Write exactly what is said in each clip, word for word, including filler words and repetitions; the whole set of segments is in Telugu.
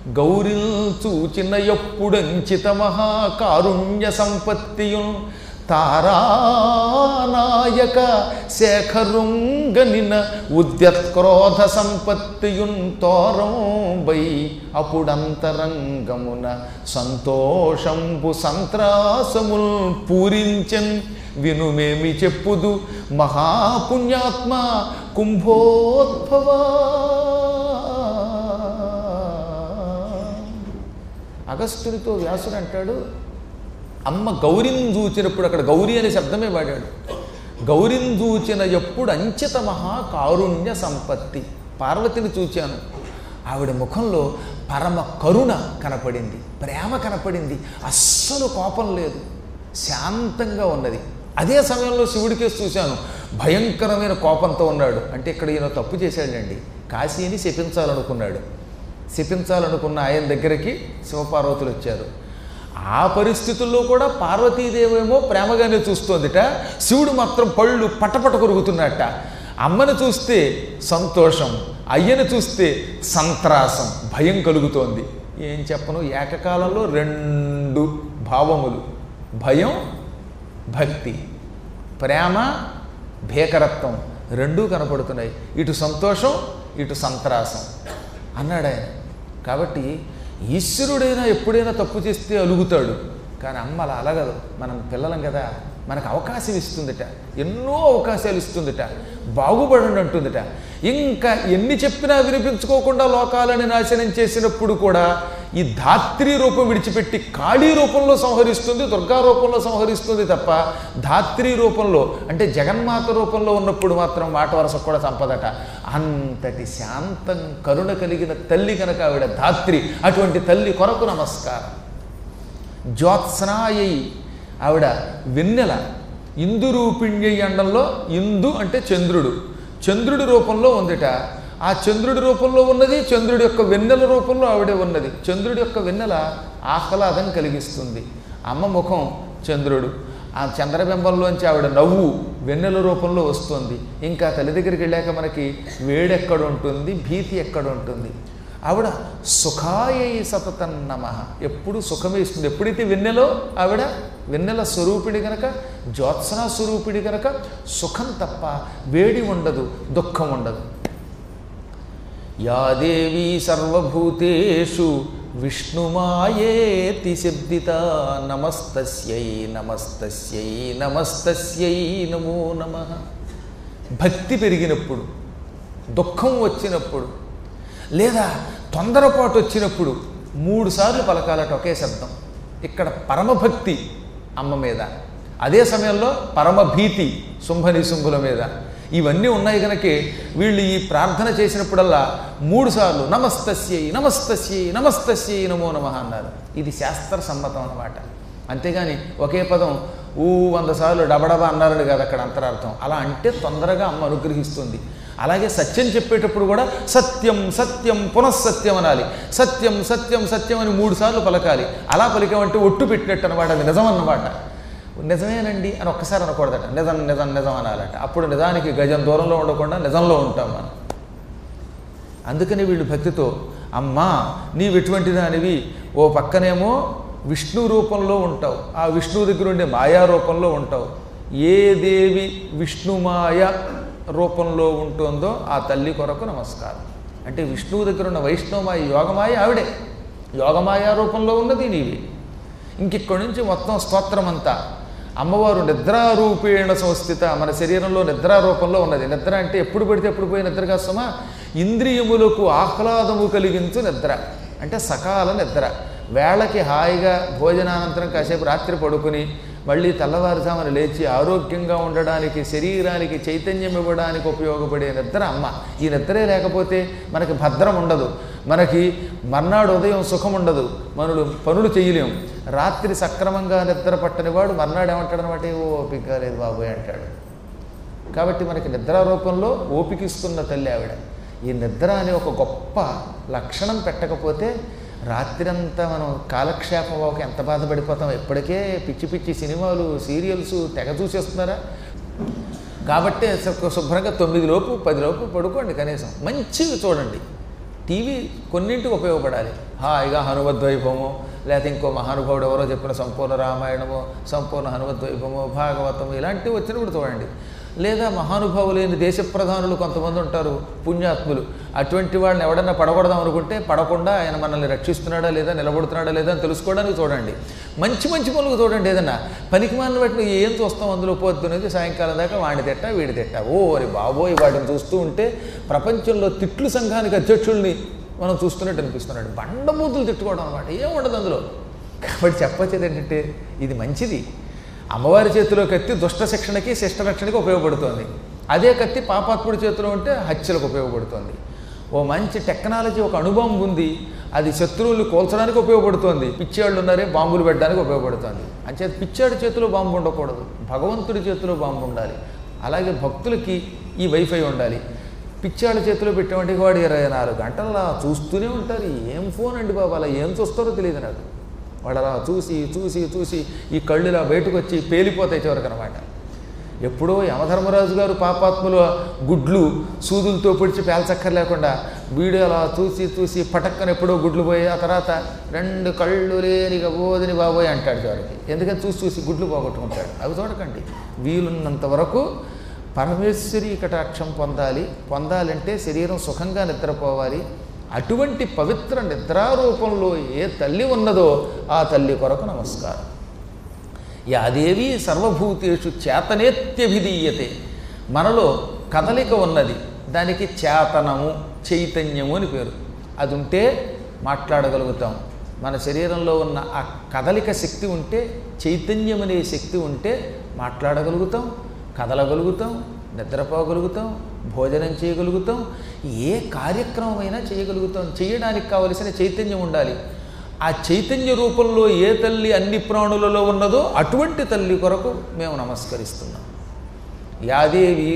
గౌరిల్ చూచిన ఎప్పుడంచిత మహాకారుణ్య సంపత్తియున్ తారానాయక శేఖరుంగనిన ఉద్యత్క్రోధ సంపత్తియున్ తోరంబై అప్పుడంతరంగమున సంతోషంబు సంత్రాసముల్ పూరించన్ వినుమేమి చెప్పుదు మహాపుణ్యాత్మ కుంభోద్భవ. అగస్త్యునితో వ్యాసుడు అంటాడు, అమ్మ గౌరిని చూచినప్పుడు, అక్కడ గౌరీ అనే శబ్దమే వాడాడు, గౌరిని చూచిన ఎప్పుడు అంచిత మహా కారుణ్య సంపత్తి. పార్వతిని చూచాను, ఆవిడ ముఖంలో పరమ కరుణ కనపడింది, ప్రేమ కనపడింది, అస్సలు కోపం లేదు, శాంతంగా ఉన్నది. అదే సమయంలో శివుడికేసి చూశాను, భయంకరమైన కోపంతో ఉన్నాడు. అంటే ఇక్కడ ఈయన తప్పు చేశాడండి, కాశీని శపించాలనుకున్నాడు. శపించాలనుకున్న ఆయన దగ్గరికి శివపార్వతులు వచ్చారు. ఆ పరిస్థితుల్లో కూడా పార్వతీదేవేమో ప్రేమగానే చూస్తోందిట, శివుడు మాత్రం పళ్ళు పటపట కొరుకుతున్నట్ట. అమ్మను చూస్తే సంతోషం, అయ్యను చూస్తే సంత్రాసం, భయం కలుగుతోంది. ఏం చెప్పను, ఏకకాలంలో రెండు భావములు, భయం భక్తి, ప్రేమ భీకరత్వం రెండూ కనపడుతున్నాయి. ఇటు సంతోషం, ఇటు సంత్రాసం అన్నాడు ఆయన. కాబట్టి ఈశ్వరుడైనా ఎప్పుడైనా తప్పు చేస్తే అలుగుతాడు, కానీ అమ్మ అలా అలగదు. మనం పిల్లలం కదా, మనకు అవకాశం ఇస్తుందిట, ఎన్నో అవకాశాలు ఇస్తుందిట, బాగుపడండి అంటుందిట. ఇంకా ఎన్ని చెప్పినా వినిపించుకోకుండా లోకాలని నాశనం చేసినప్పుడు కూడా ఈ ధాత్రి రూపం విడిచిపెట్టి కాళీ రూపంలో సంహరిస్తుంది, దుర్గా రూపంలో సంహరిస్తుంది తప్ప ధాత్రి రూపంలో అంటే జగన్మాత రూపంలో ఉన్నప్పుడు మాత్రం మాట వరస కూడా సంపదట. అంతటి శాంతం కరుణ కలిగిన తల్లి కనుక ఆవిడ ధాత్రి. అటువంటి తల్లి కొరకు నమస్కారం. జ్యోత్స్నాయై, ఆవిడ వెన్నెల, ఇందు రూపిణ్యై అండంలో ఇందు అంటే చంద్రుడు, చంద్రుడి రూపంలో ఉందిట. ఆ చంద్రుడి రూపంలో ఉన్నది, చంద్రుడి యొక్క వెన్నెల రూపంలో ఆవిడే ఉన్నది. చంద్రుడి యొక్క వెన్నెల ఆహ్లాదం కలిగిస్తుంది. అమ్మ ముఖం చంద్రుడు, ఆ చంద్రబింబంలోంచి ఆవిడ నవ్వు వెన్నెల రూపంలో వస్తుంది. ఇంకా తల్లి దగ్గరికి వెళ్ళాక మనకి వేడెక్కడ ఉంటుంది, భీతి ఎక్కడ ఉంటుంది. ఆవిడ సుఖాయై సతతం నమః, ఎప్పుడు సుఖమే ఇస్తుంది. ఎప్పుడైతే వెన్నెలో ఆవిడ వెన్నెల స్వరూపిడి గనక, జ్యోత్సనా స్వరూపిడి గనక సుఖం తప్ప వేడి ఉండదు, దుఃఖం ఉండదు. యా దేవీ సర్వభూతేషు విష్ణుమాయేతి శబ్దిత నమస్తస్యై నమస్తస్యై నమస్తస్యై నమో నమః. భక్తి పెరిగినప్పుడు, దుఃఖం వచ్చినప్పుడు, లేదా తొందరపాటు వచ్చినప్పుడు మూడు సార్లు పలకాలట ఒకే శబ్దం. ఇక్కడ పరమభక్తి అమ్మ మీద, అదే సమయంలో పరమభీతి శుంభనిశుంభుల మీద. ఇవన్నీ ఉన్నాయి కనుకే వీళ్ళు ఈ ప్రార్థన చేసినప్పుడల్లా మూడు సార్లు నమస్తస్యై నమస్తస్యై నమస్తస్యై నమో నమః అన్నారు. ఇది శాస్త్ర సమ్మతం అన్నమాట. అంతేగాని ఒకే పదం ఊ వంద సార్లు డబడబా అన్నారని కాదు అక్కడ అంతరార్థం. అలా అంటే తొందరగా అమ్మ అనుగ్రహిస్తుంది. అలాగే సత్యం చెప్పేటప్పుడు కూడా సత్యం సత్యం పునఃసత్యం అనాలి. సత్యం సత్యం సత్యం అని మూడు సార్లు పలకాలి. అలా పలికామంటే ఒట్టు పెట్టినట్టు అనమాట, అది నిజం అన్నమాట. నిజమేనండి అని ఒక్కసారి అనకూడదట, నిజం నిజం నిజం అనాలట. అప్పుడు నిజానికి గజం దూరంలో ఉండకుండా నిజంలో ఉంటాం మనం. అందుకని వీళ్ళు భక్తితో అమ్మా నీవు ఎటువంటి దానివి, ఓ పక్కనేమో విష్ణు రూపంలో ఉంటావు, ఆ విష్ణువు దగ్గర ఉండే మాయా రూపంలో ఉంటావు. ఏ దేవి విష్ణుమాయ రూపంలో ఉంటుందో ఆ తల్లి కొరకు నమస్కారం. అంటే విష్ణువు దగ్గర ఉన్న వైష్ణవమాయ యోగమాయ ఆవిడే, యోగమాయ రూపంలో ఉన్నది నీవే. ఇంకిక్కడి నుంచి మొత్తం స్తోత్రం అంతా అమ్మవారు నిద్రారూపేణ సంస్థిత, మన శరీరంలో నిద్రారూపంలో ఉన్నది. నిద్ర అంటే ఎప్పుడు పడితే ఎప్పుడు పోయి నిద్ర కాస్తమా, ఇంద్రియములకు ఆహ్లాదము కలిగించు నిద్ర అంటే సకాల నిద్ర. వేళకి హాయిగా భోజనానంతరం కాసేపు రాత్రి పడుకుని మళ్ళీ తెల్లవారుజామున లేచి ఆరోగ్యంగా ఉండడానికి, శరీరానికి చైతన్యం ఇవ్వడానికి ఉపయోగపడే నిద్ర అమ్మ. ఈ నిద్రే లేకపోతే మనకి భద్రం ఉండదు, మనకి మర్నాడు ఉదయం సుఖం ఉండదు, మనలు పనులు చేయలేం. రాత్రి సక్రమంగా నిద్ర పట్టనివాడు మర్నాడు ఏమంటాడు అనమాట, ఓ ఓపిక లేదు బాబోయ్ అంటాడు. కాబట్టి మనకి నిద్ర రూపంలో ఓపిక ఇస్తున్న తల్లి ఆవిడ. ఈ నిద్ర అనే ఒక గొప్ప లక్షణం పెట్టకపోతే రాత్రి అంతా మనం కాలక్షేపం ఒక ఎంత బాధపడిపోతాం. ఎప్పటికే పిచ్చి పిచ్చి సినిమాలు సీరియల్స్ తెగ చూసేస్తున్నారా. కాబట్టి శుభ్రంగా తొమ్మిది లోపు పది లోపు పడుకోండి, కనీసం మంచివి చూడండి. టీవీ కొన్నింటికి ఉపయోగపడాలి. హాయిగా హనుమద్వైభవమో లేకపోతే ఇంకో మహానుభావుడు ఎవరో చెప్పిన సంపూర్ణ రామాయణమో సంపూర్ణ హనుమద్వైభవమో భాగవతము ఇలాంటివి వచ్చినప్పుడు చూడండి. లేదా మహానుభావులైన దేశ ప్రధానులు కొంతమంది ఉంటారు, పుణ్యాత్ములు. అటువంటి వాళ్ళని ఎవడన్నా పడగొడదాం అనుకుంటే పడకుండా ఆయన మనల్ని రక్షిస్తున్నాడా లేదా, నిలబడుతున్నాడా లేదా అని తెలుసుకోవడానికి చూడండి. మంచి మంచి పనులు చూడండి. ఏదన్నా పనికి మాలిన వాటిని ఏం చూస్తాం, అందులో పొద్దునేది సాయంకాలం దాకా వాడి తిట్ట వీడి తిట్ట. ఓ అరే బాబోయ్, వాటిని చూస్తూ ఉంటే ప్రపంచంలో తిట్లు సంఘానికి అధ్యక్షుల్ని మనం చూస్తున్నట్టు అనిపిస్తున్నాడు. బండబూతులు తిట్టుకోవడం అనమాట, ఏం ఉండదు అందులో. కాబట్టి చెప్పొచ్చేది ఏంటంటే ఇది మంచిది. అమ్మవారి చేతిలో కత్తి దుష్ట శిక్షణకి శిష్ట రక్షణకి ఉపయోగపడుతోంది. అదే కత్తి పాపాత్ముడి చేతిలో ఉంటే హత్యలకు ఉపయోగపడుతోంది. ఓ మంచి టెక్నాలజీ, ఒక అణుబాంబు ఉంది, అది శత్రువులు కోల్చడానికి ఉపయోగపడుతోంది. పిచ్చాళ్ళు ఉన్నారే బాంబులు పెట్టడానికి ఉపయోగపడుతోంది. అంచేత పిచ్చాడి చేతిలో బాంబు ఉండకూడదు, భగవంతుడి చేతిలో బాంబు ఉండాలి. అలాగే భక్తులకి ఈ వైఫై ఉండాలి. పిచ్చాళ్ళ చేతిలో పెట్టేవంటి వాడు ఇరవై నాలుగు గంటలు అలా చూస్తూనే ఉంటారు. ఏం ఫోన్ అండి బాబు, అలా ఏం చూస్తారో తెలియదు నాకు. వాడు అలా చూసి చూసి చూసి ఈ కళ్ళు ఇలా బయటకు వచ్చి పేలిపోతాయి చివరికి అనమాట. ఎప్పుడో యమధర్మరాజు గారు పాపాత్ముల గుడ్లు సూదులతో పొడిచి పేల్చక్కర్లేకుండా వీడియో అలా చూసి చూసి పటక్కన ఎప్పుడో గుడ్లు పోయి ఆ తర్వాత రెండు కళ్ళు లేనిగా బోదని బాబోయ్ అంటాడు చివరికి. ఎందుకని చూసి చూసి గుడ్లు పోగొట్టుకుంటాడు. అవి చూడకండి. వీలున్నంత వరకు పరమేశ్వరి కటాక్షం పొందాలి. పొందాలంటే శరీరం సుఖంగా నిద్రపోవాలి. అటువంటి పవిత్ర నిద్రారూపంలో ఏ తల్లి ఉన్నదో ఆ తల్లి కొరకు నమస్కారం. యాదేవి సర్వభూతేషు చేతనేత్యభిధీయతే. మనలో కదలిక ఉన్నది, దానికి చేతనము చైతన్యము అని పేరు. అది ఉంటే మాట్లాడగలుగుతాం. మన శరీరంలో ఉన్న ఆ కదలిక శక్తి ఉంటే, చైతన్యం అనే శక్తి ఉంటే మాట్లాడగలుగుతాం, కదలగలుగుతాం, నిద్రపోగలుగుతాం, భోజనం చేయగలుగుతాం, ఏ కార్యక్రమమైనా చేయగలుగుతాం. చేయడానికి కావలసిన చైతన్యం ఉండాలి. ఆ చైతన్య రూపంలో ఏ తల్లి అన్ని ప్రాణులలో ఉన్నదో అటువంటి తల్లి కొరకు మేము నమస్కరిస్తున్నాం. యాదేవి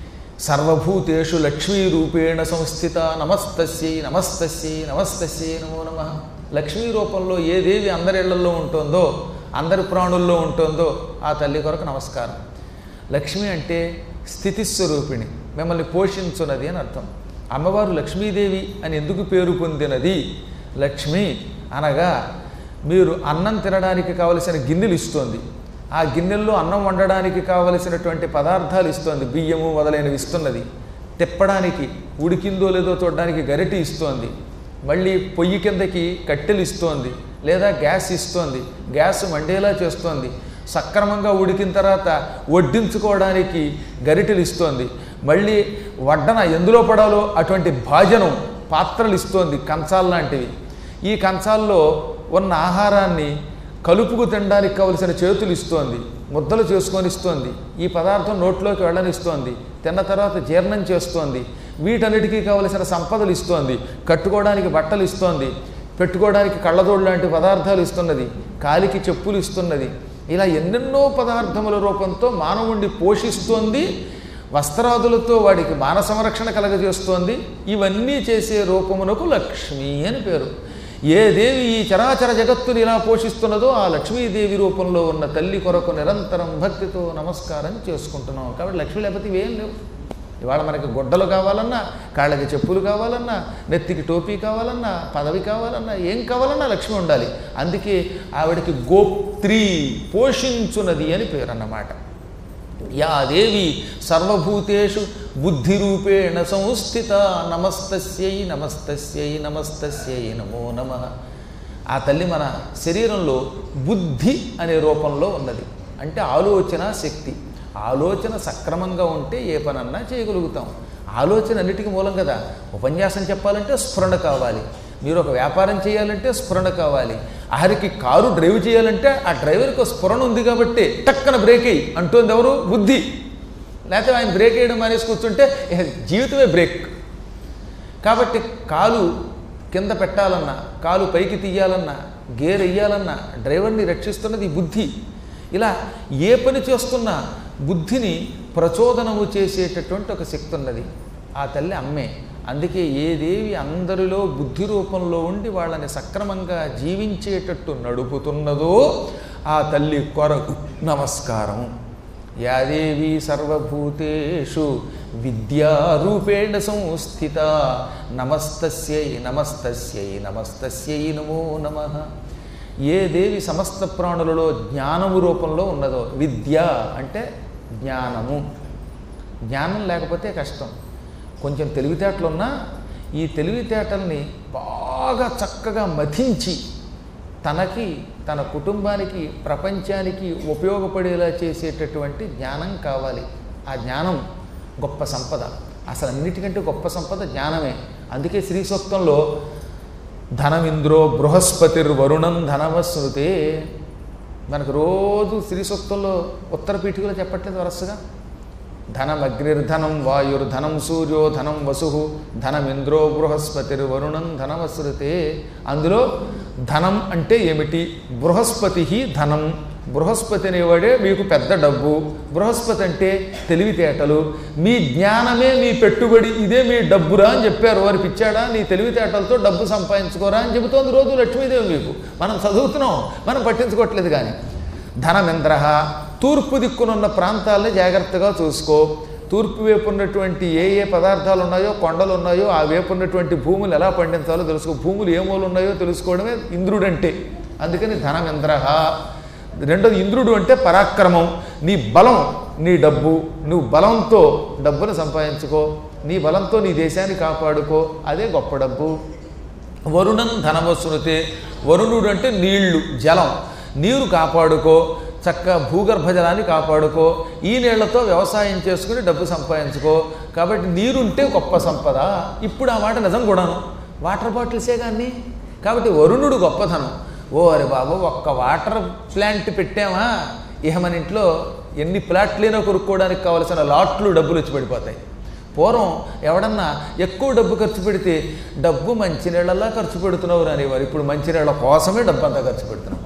సర్వభూతేషు లక్ష్మీ రూపేణ సంస్థిత నమస్తస్యై నమస్తస్యై నమస్తస్యై నమో నమః. లక్ష్మీ రూపంలో ఏ దేవి అందరిళ్లలో ఉంటుందో, అందరి ప్రాణుల్లో ఉంటుందో ఆ తల్లి కొరకు నమస్కారం. లక్ష్మి అంటే స్థితిస్వరూపిణి, మిమ్మల్ని పోషించున్నది అని అర్థం. అమ్మవారు లక్ష్మీదేవి అని ఎందుకు పేరు పొందినది? లక్ష్మి అనగా మీరు అన్నం తినడానికి కావలసిన గిన్నెలు ఇస్తోంది, ఆ గిన్నెల్లో అన్నం వండడానికి కావలసినటువంటి పదార్థాలు ఇస్తోంది, బియ్యము మొదలైనవి ఇస్తున్నది. తిప్పడానికి ఉడికిందో లేదో చూడడానికి గరిటె ఇస్తోంది, మళ్ళీ పొయ్యి కిందకి కట్టెలు ఇస్తోంది, లేదా గ్యాస్ ఇస్తోంది, గ్యాస్ మండేలా చేస్తోంది. సక్రమంగా ఉడికిన తర్వాత వడ్డించుకోవడానికి గరిటెలు ఇస్తోంది, మళ్ళీ వడ్డన ఎందులో పడాలో అటువంటి భాజనం పాత్రలు ఇస్తోంది, కంచాలు లాంటివి. ఈ కంచాల్లో ఉన్న ఆహారాన్ని కలుపుకు తినడానికి కావలసిన చేతులు ఇస్తోంది, ముద్దలు చేసుకొని ఇస్తోంది, ఈ పదార్థం నోట్లోకి వెళ్ళనిస్తోంది, తిన్న తర్వాత జీర్ణం చేస్తోంది, వీటన్నిటికీ కావలసిన సంపదలు ఇస్తోంది, కట్టుకోవడానికి బట్టలు ఇస్తోంది, పెట్టుకోవడానికి కళ్ళజోడు లాంటి పదార్థాలు ఇస్తున్నది, కాలికి చెప్పులు ఇస్తున్నది. ఇలా ఎన్నెన్నో పదార్థముల రూపంతో మానవుణ్ణి పోషిస్తోంది, వస్త్రాదులతో వాడికి మాన సంరక్షణ కలగజేస్తోంది. ఇవన్నీ చేసే రూపమునకు లక్ష్మి అని పేరు. ఏ దేవి ఈ చరాచర జగత్తుని ఇలా పోషిస్తున్నదో ఆ లక్ష్మీదేవి రూపంలో ఉన్న తల్లి కొరకు నిరంతరం భక్తితో నమస్కారం చేసుకుంటున్నాం. కాబట్టి లక్ష్మి లేకపోతే ఇవేం లేవు. ఇవాళ మనకి గుడ్డలు కావాలన్నా, కాళ్ళకి చెప్పులు కావాలన్నా, నెత్తికి టోపీ కావాలన్నా, పదవి కావాలన్నా, ఏం కావాలన్నా లక్ష్మి ఉండాలి. అందుకే ఆవిడకి గోప్త్రి, పోషించున్నది అని పేరు అన్నమాట. యా దేవి సర్వభూతేషు బుద్ధిరూపేణ సంస్థిత నమస్తస్యై నమస్తస్యై నమస్తస్యై నమో నమః. ఆ తల్లి మన శరీరంలో బుద్ధి అనే రూపంలో ఉన్నది. అంటే ఆలోచన శక్తి. ఆలోచన సక్రమంగా ఉంటే ఏ పనన్నా చేయగలుగుతాం. ఆలోచన అన్నిటికీ మూలం కదా. ఉపన్యాసం చెప్పాలంటే స్ఫురణ కావాలి, మీరు ఒక వ్యాపారం చేయాలంటే స్ఫురణ కావాలి, ఆఖరికి కారు డ్రైవ్ చేయాలంటే ఆ డ్రైవర్కి స్ఫురణ ఉంది కాబట్టి టక్కన బ్రేక్ అయ్యి అంటుంది ఎవరు? బుద్ధి. లేకపోతే ఆయన బ్రేక్ వేయడం మానేసి కూర్చుంటే జీవితమే బ్రేక్. కాబట్టి కాలు కింద పెట్టాలన్నా, కాలు పైకి తీయాలన్నా, గేర్ వేయాలన్నా డ్రైవర్ని రక్షిస్తున్నది బుద్ధి. ఇలా ఏ పని చేస్తున్నా బుద్ధిని ప్రచోదనము చేసేటటువంటి ఒక శక్తి ఉన్నది. ఆ తల్లి అమ్మే. అందుకే ఏ దేవి అందరిలో బుద్ధి రూపంలో ఉండి వాళ్ళని సక్రమంగా జీవించేటట్టు నడుపుతున్నదో ఆ తల్లి కొరకు నమస్కారం. యాదేవి సర్వభూతేషు విద్యారూపేణ సంస్థిత నమస్తస్యై నమస్తస్యై నమస్తస్యై నమో నమః. ఏ దేవి సమస్త ప్రాణులలో జ్ఞానము రూపంలో ఉన్నదో, విద్య అంటే జ్ఞానము. జ్ఞానం లేకపోతే కష్టం. కొంచెం తెలివితేటలున్నా ఈ తెలివితేటల్ని బాగా చక్కగా మథించి తనకి తన కుటుంబానికి ప్రపంచానికి ఉపయోగపడేలా చేసేటటువంటి జ్ఞానం కావాలి. ఆ జ్ఞానం గొప్ప సంపద. అసలు అన్నిటికంటే గొప్ప సంపద జ్ఞానమే. అందుకే శ్రీ సూక్తంలో ధనమింద్రో బృహస్పతిర్వరుణం ధనమశ్నుతే, మనకు రోజు శ్రీ సూక్తంలో ఉత్తర పీఠికలో చెప్పట్లేదు వరుసగా. ధనమగ్నిర్ధనం వాయుర్ధనం సూర్యో ధనం వసు ధనమింద్రో బృహస్పతిర్వరుణం ధనమశ్నుతే. అందులో ధనం అంటే ఏమిటి? బృహస్పతి ధనం. బృహస్పతి అనేవాడే మీకు పెద్ద డబ్బు. బృహస్పతి అంటే తెలివితేటలు. మీ జ్ఞానమే మీ పెట్టుబడి, ఇదే మీ డబ్బురా అని చెప్పారు. వారు పిచ్చాడా, నీ తెలివితేటలతో డబ్బు సంపాదించుకోరా అని చెబుతోంది రోజు లక్ష్మీదేవి మీకు. మనం చదువుతున్నాం, మనం పట్టించుకోవట్లేదు. కానీ ధనమింద్ర, తూర్పు దిక్కునున్న ప్రాంతాలని జాగ్రత్తగా చూసుకో. తూర్పు వైపు ఉన్నటువంటి ఏ ఏ పదార్థాలు ఉన్నాయో, కొండలు ఉన్నాయో, ఆ వైపు ఉన్నటువంటి భూములు ఎలా పండించాలో తెలుసుకో. భూములు ఏ మూలు ఉన్నాయో తెలుసుకోవడమే ఇంద్రుడంటే. అందుకని ధనమింద్ర. రెండోది ఇంద్రుడు అంటే పరాక్రమం. నీ బలం, నీ డబ్బు. నువ్వు బలంతో డబ్బును సంపాదించుకో, నీ బలంతో నీ దేశాన్ని కాపాడుకో, అదే గొప్ప డబ్బు. వరుణం ధనమశ్నుతే. వరుణుడు అంటే నీళ్లు, జలం. నీరు కాపాడుకో, చక్కగా భూగర్భ జలాన్ని కాపాడుకో, ఈ నీళ్లతో వ్యవసాయం చేసుకుని డబ్బు సంపాదించుకో. కాబట్టి నీరుంటే గొప్ప సంపద. ఇప్పుడు ఆ మాట నిజం కూడాను. వాటర్ బాటిల్సే కానీ. కాబట్టి వరుణుడు గొప్పతనం. ఓ అరే బాబు, ఒక్క వాటర్ ప్లాంట్ పెట్టామా ఇహ మన ఇంట్లో ఎన్ని ప్లాట్లైనా కొనుక్కోవడానికి కావలసిన లాట్లు డబ్బులు వచ్చి పడిపోతాయి. పూర్వం ఎవడన్నా ఎక్కువ డబ్బు ఖర్చు పెడితే డబ్బు మంచినీళ్ళలా ఖర్చు పెడుతున్నావు అనేవారు. ఇప్పుడు మంచినీళ్ళ కోసమే డబ్బు అంతా ఖర్చు పెడుతున్నాం.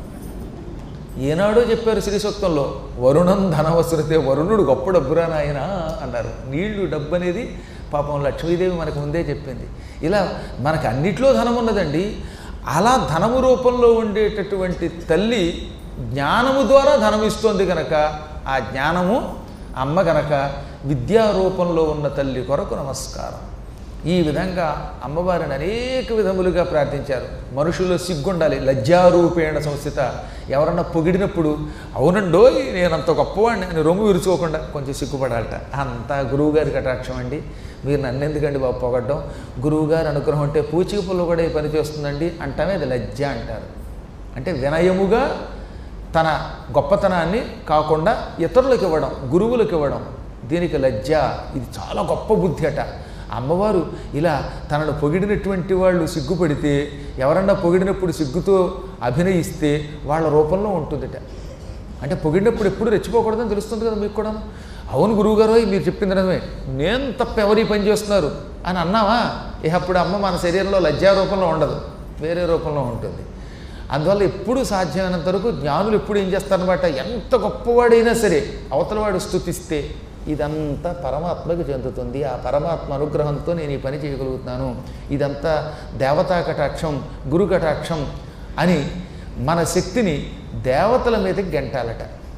ఏనాడో చెప్పారు శ్రీ సూక్తంలో, వరుణం ధనవసరితే, వరుణుడు గొప్ప డబ్బురా నాయన అన్నారు. నీళ్లు డబ్బు అనేది పాపం లక్ష్మీదేవి మనకు ముందే చెప్పింది. ఇలా మనకు అన్నిట్లో ధనం ఉన్నదండి. అలా ధనము రూపంలో ఉండేటటువంటి తల్లి జ్ఞానము ద్వారా ధనం ఇస్తోంది కనుక ఆ జ్ఞానము అమ్మ గనక విద్యారూపంలో ఉన్న తల్లి కొరకు నమస్కారం. ఈ విధంగా అమ్మవారిని అనేక విధములుగా ప్రార్థించారు. మనుషుల్లో సిగ్గుండాలి. లజ్జారూపేణ సంస్థిత. ఎవరన్నా పొగిడినప్పుడు అవునండో నేనంత గొప్పవాడిని అని రొమ్ము విరుచుకోకుండా కొంచెం సిగ్గుపడాలట. అంతా గురువుగారి కటాక్షం అండి. మీరు నన్ను ఎందుకండి బాబు పొగడ్డం? గురువుగారి అనుగ్రహం అంటే పూచిక పుల్ల కూడా ఈ పని చేస్తుందండి అంటామే, అది లజ్జ అంటారు. అంటే వినయముగా తన గొప్పతనాన్ని కాకుండా ఇతరులకు ఇవ్వడం, గురువులకు ఇవ్వడం, దీనికి లజ్జ. ఇది చాలా గొప్ప బుద్ధి అట. అమ్మవారు ఇలా తనను పొగిడినటువంటి వాళ్ళు సిగ్గుపడితే, ఎవరన్నా పొగిడినప్పుడు సిగ్గుతో అభినయిస్తే వాళ్ళ రూపంలో ఉంటుందిట. అంటే పొగిడినప్పుడు ఎప్పుడు రెచ్చిపోకూడదని తెలుస్తుంది కదా మీకు కూడా. అవును గురువుగారు మీరు చెప్పింది నిజమే, నేను తప్ప ఎవరి పని చేస్తున్నారు అని అన్నావా, ఇక అప్పుడు అమ్మ మన శరీరంలో లజ్జా రూపంలో ఉండదు, వేరే రూపంలో ఉంటుంది. అందువల్ల ఎప్పుడు సాధ్యమైనంత వరకు జ్ఞానులు ఎప్పుడు ఏం చేస్తారనమాట, ఎంత గొప్పవాడైనా సరే అవతలవాడు స్తుతిస్తే ఇదంతా పరమాత్మకు చెందుతుంది, ఆ పరమాత్మ అనుగ్రహంతో నేను ఈ పని చేయగలుగుతున్నాను, ఇదంతా దేవతా కటాక్షం, గురు కటాక్షం అని మన శక్తిని దేవతల మీదకి గెంటాలట.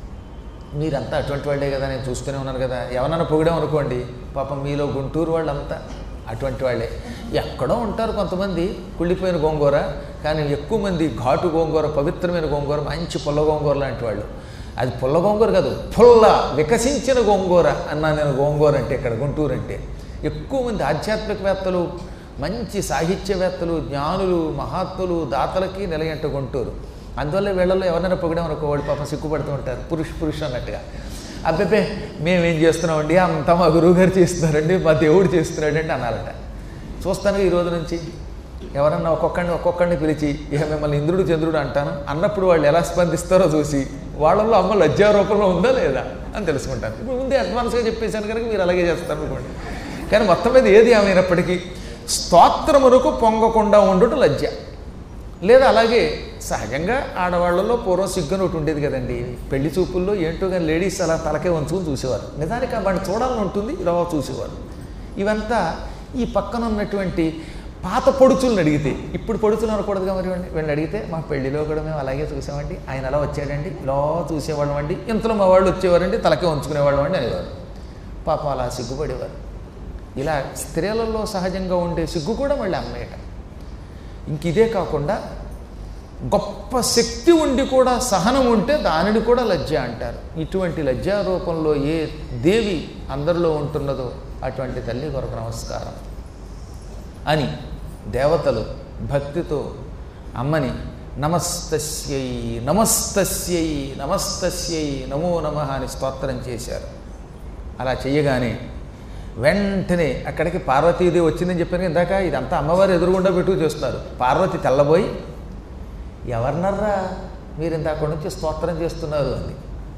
మీరంతా అటువంటి వాళ్ళే కదా, నేను చూస్తూనే ఉన్నాను కదా. ఎవరన్నా పొగిడాం అనుకోండి, పాపం మీలో గుంటూరు వాళ్ళంతా అటువంటి వాళ్ళే. ఎక్కడో ఉంటారు కొంతమంది కుళ్ళిపోయిన గోంగూర, కానీ ఎక్కువ మంది ఘాటు గోంగూర, పవిత్రమైన గోంగూర, మంచి పుల్ల గోంగూర లాంటి వాళ్ళు. అది పుల్ల గోంగూర కాదు, పుల్ల వికసించిన గోంగూర అన్నా నేను. గోంగూర అంటే ఇక్కడ గుంటూరు అంటే ఎక్కువ మంది ఆధ్యాత్మికవేత్తలు, మంచి సాహిత్యవేత్తలు, జ్ఞానులు, మహాత్ములు, దాతలకి నిలయంట గుంటూరు. అందువల్ల వీళ్ళలో ఎవరైనా పొగిడామనుకో వాళ్ళు పాపం సిగ్గుపడుతూ ఉంటారు, పురుష పురుష అన్నట్టుగా. అబ్బే మేమేం చేస్తున్నామండి, అంతా మా గురువుగారు చేస్తున్నారండి, మా దేవుడు చేస్తున్నాడండి అన్నారట. చూస్తాను ఈ రోజు నుంచి ఎవరన్నా ఒక్కొక్కడిని ఒక్కొక్కడిని పిలిచి ఇక మిమ్మల్ని ఇంద్రుడు చంద్రుడు అంటాను అన్నప్పుడు వాళ్ళు ఎలా స్పందిస్తారో చూసి వాళ్ళల్లో అమ్మ లజ్జారూపంలో ఉందా లేదా అని తెలుసుకుంటాను. ఇప్పుడు ముందే అడ్వాన్స్గా చెప్పేశాను కనుక మీరు అలాగే చేస్తారు అనుకోండి. కానీ మొత్తం మీద ఏది ఏమైనప్పటికీ స్తోత్రమునకు పొంగకుండా ఉండటం లజ్జ. లేదా అలాగే సహజంగా ఆడవాళ్ళలో పూర్వం సిగ్గుని ఒకటి ఉండేది కదండి. పెళ్లి చూపుల్లో ఏంటో కానీ లేడీస్ అలా తలకే వంచుకుని చూసేవారు. నిజానికి వాడిని చూడాలని ఉంటుంది, ఇలా చూసేవారు. ఇవంతా ఈ పక్కన ఉన్నటువంటి పాత పొడుచులను అడిగితే, ఇప్పుడు పొడుచులు అనకూడదుగా మరి వాడిని వీళ్ళని అడిగితే, మా పెళ్లిలో కూడా మేము అలాగే చూసామండి, ఆయన అలా వచ్చాడండి, ఇలా చూసేవాళ్ళం అండి, ఇంతలో మా వాళ్ళు వచ్చేవారండి, తలకే ఉంచుకునేవాళ్ళం అండి అనేవారు. పాపం అలా సిగ్గుపడేవారు. ఇలా స్త్రీలలో సహజంగా ఉండే సిగ్గు కూడా మళ్ళీ అమ్మేయట. ఇంక ఇదే కాకుండా గొప్ప శక్తి ఉండి కూడా సహనం ఉంటే దానిని కూడా లజ్జ అంటారు. ఇటువంటి లజ్జా రూపంలో ఏ దేవి అందరిలో ఉంటున్నదో అటువంటి తల్లి కొరకు నమస్కారం అని దేవతలు భక్తితో అమ్మని నమస్తస్యై నమస్తస్యై నమస్తస్యై నమో నమః అని స్తోత్రం చేశారు. అలా చెయ్యగానే వెంటనే అక్కడికి పార్వతీదేవి వచ్చిందని చెప్పాను ఇందాక. ఇదంతా అమ్మవారు ఎదురుగుండా పెట్టుకు చేస్తున్నారు. పార్వతి తెల్లబోయి, ఎవరినర్రా మీరు ఇందాక నుంచి స్తోత్రం చేస్తున్నారు అంది.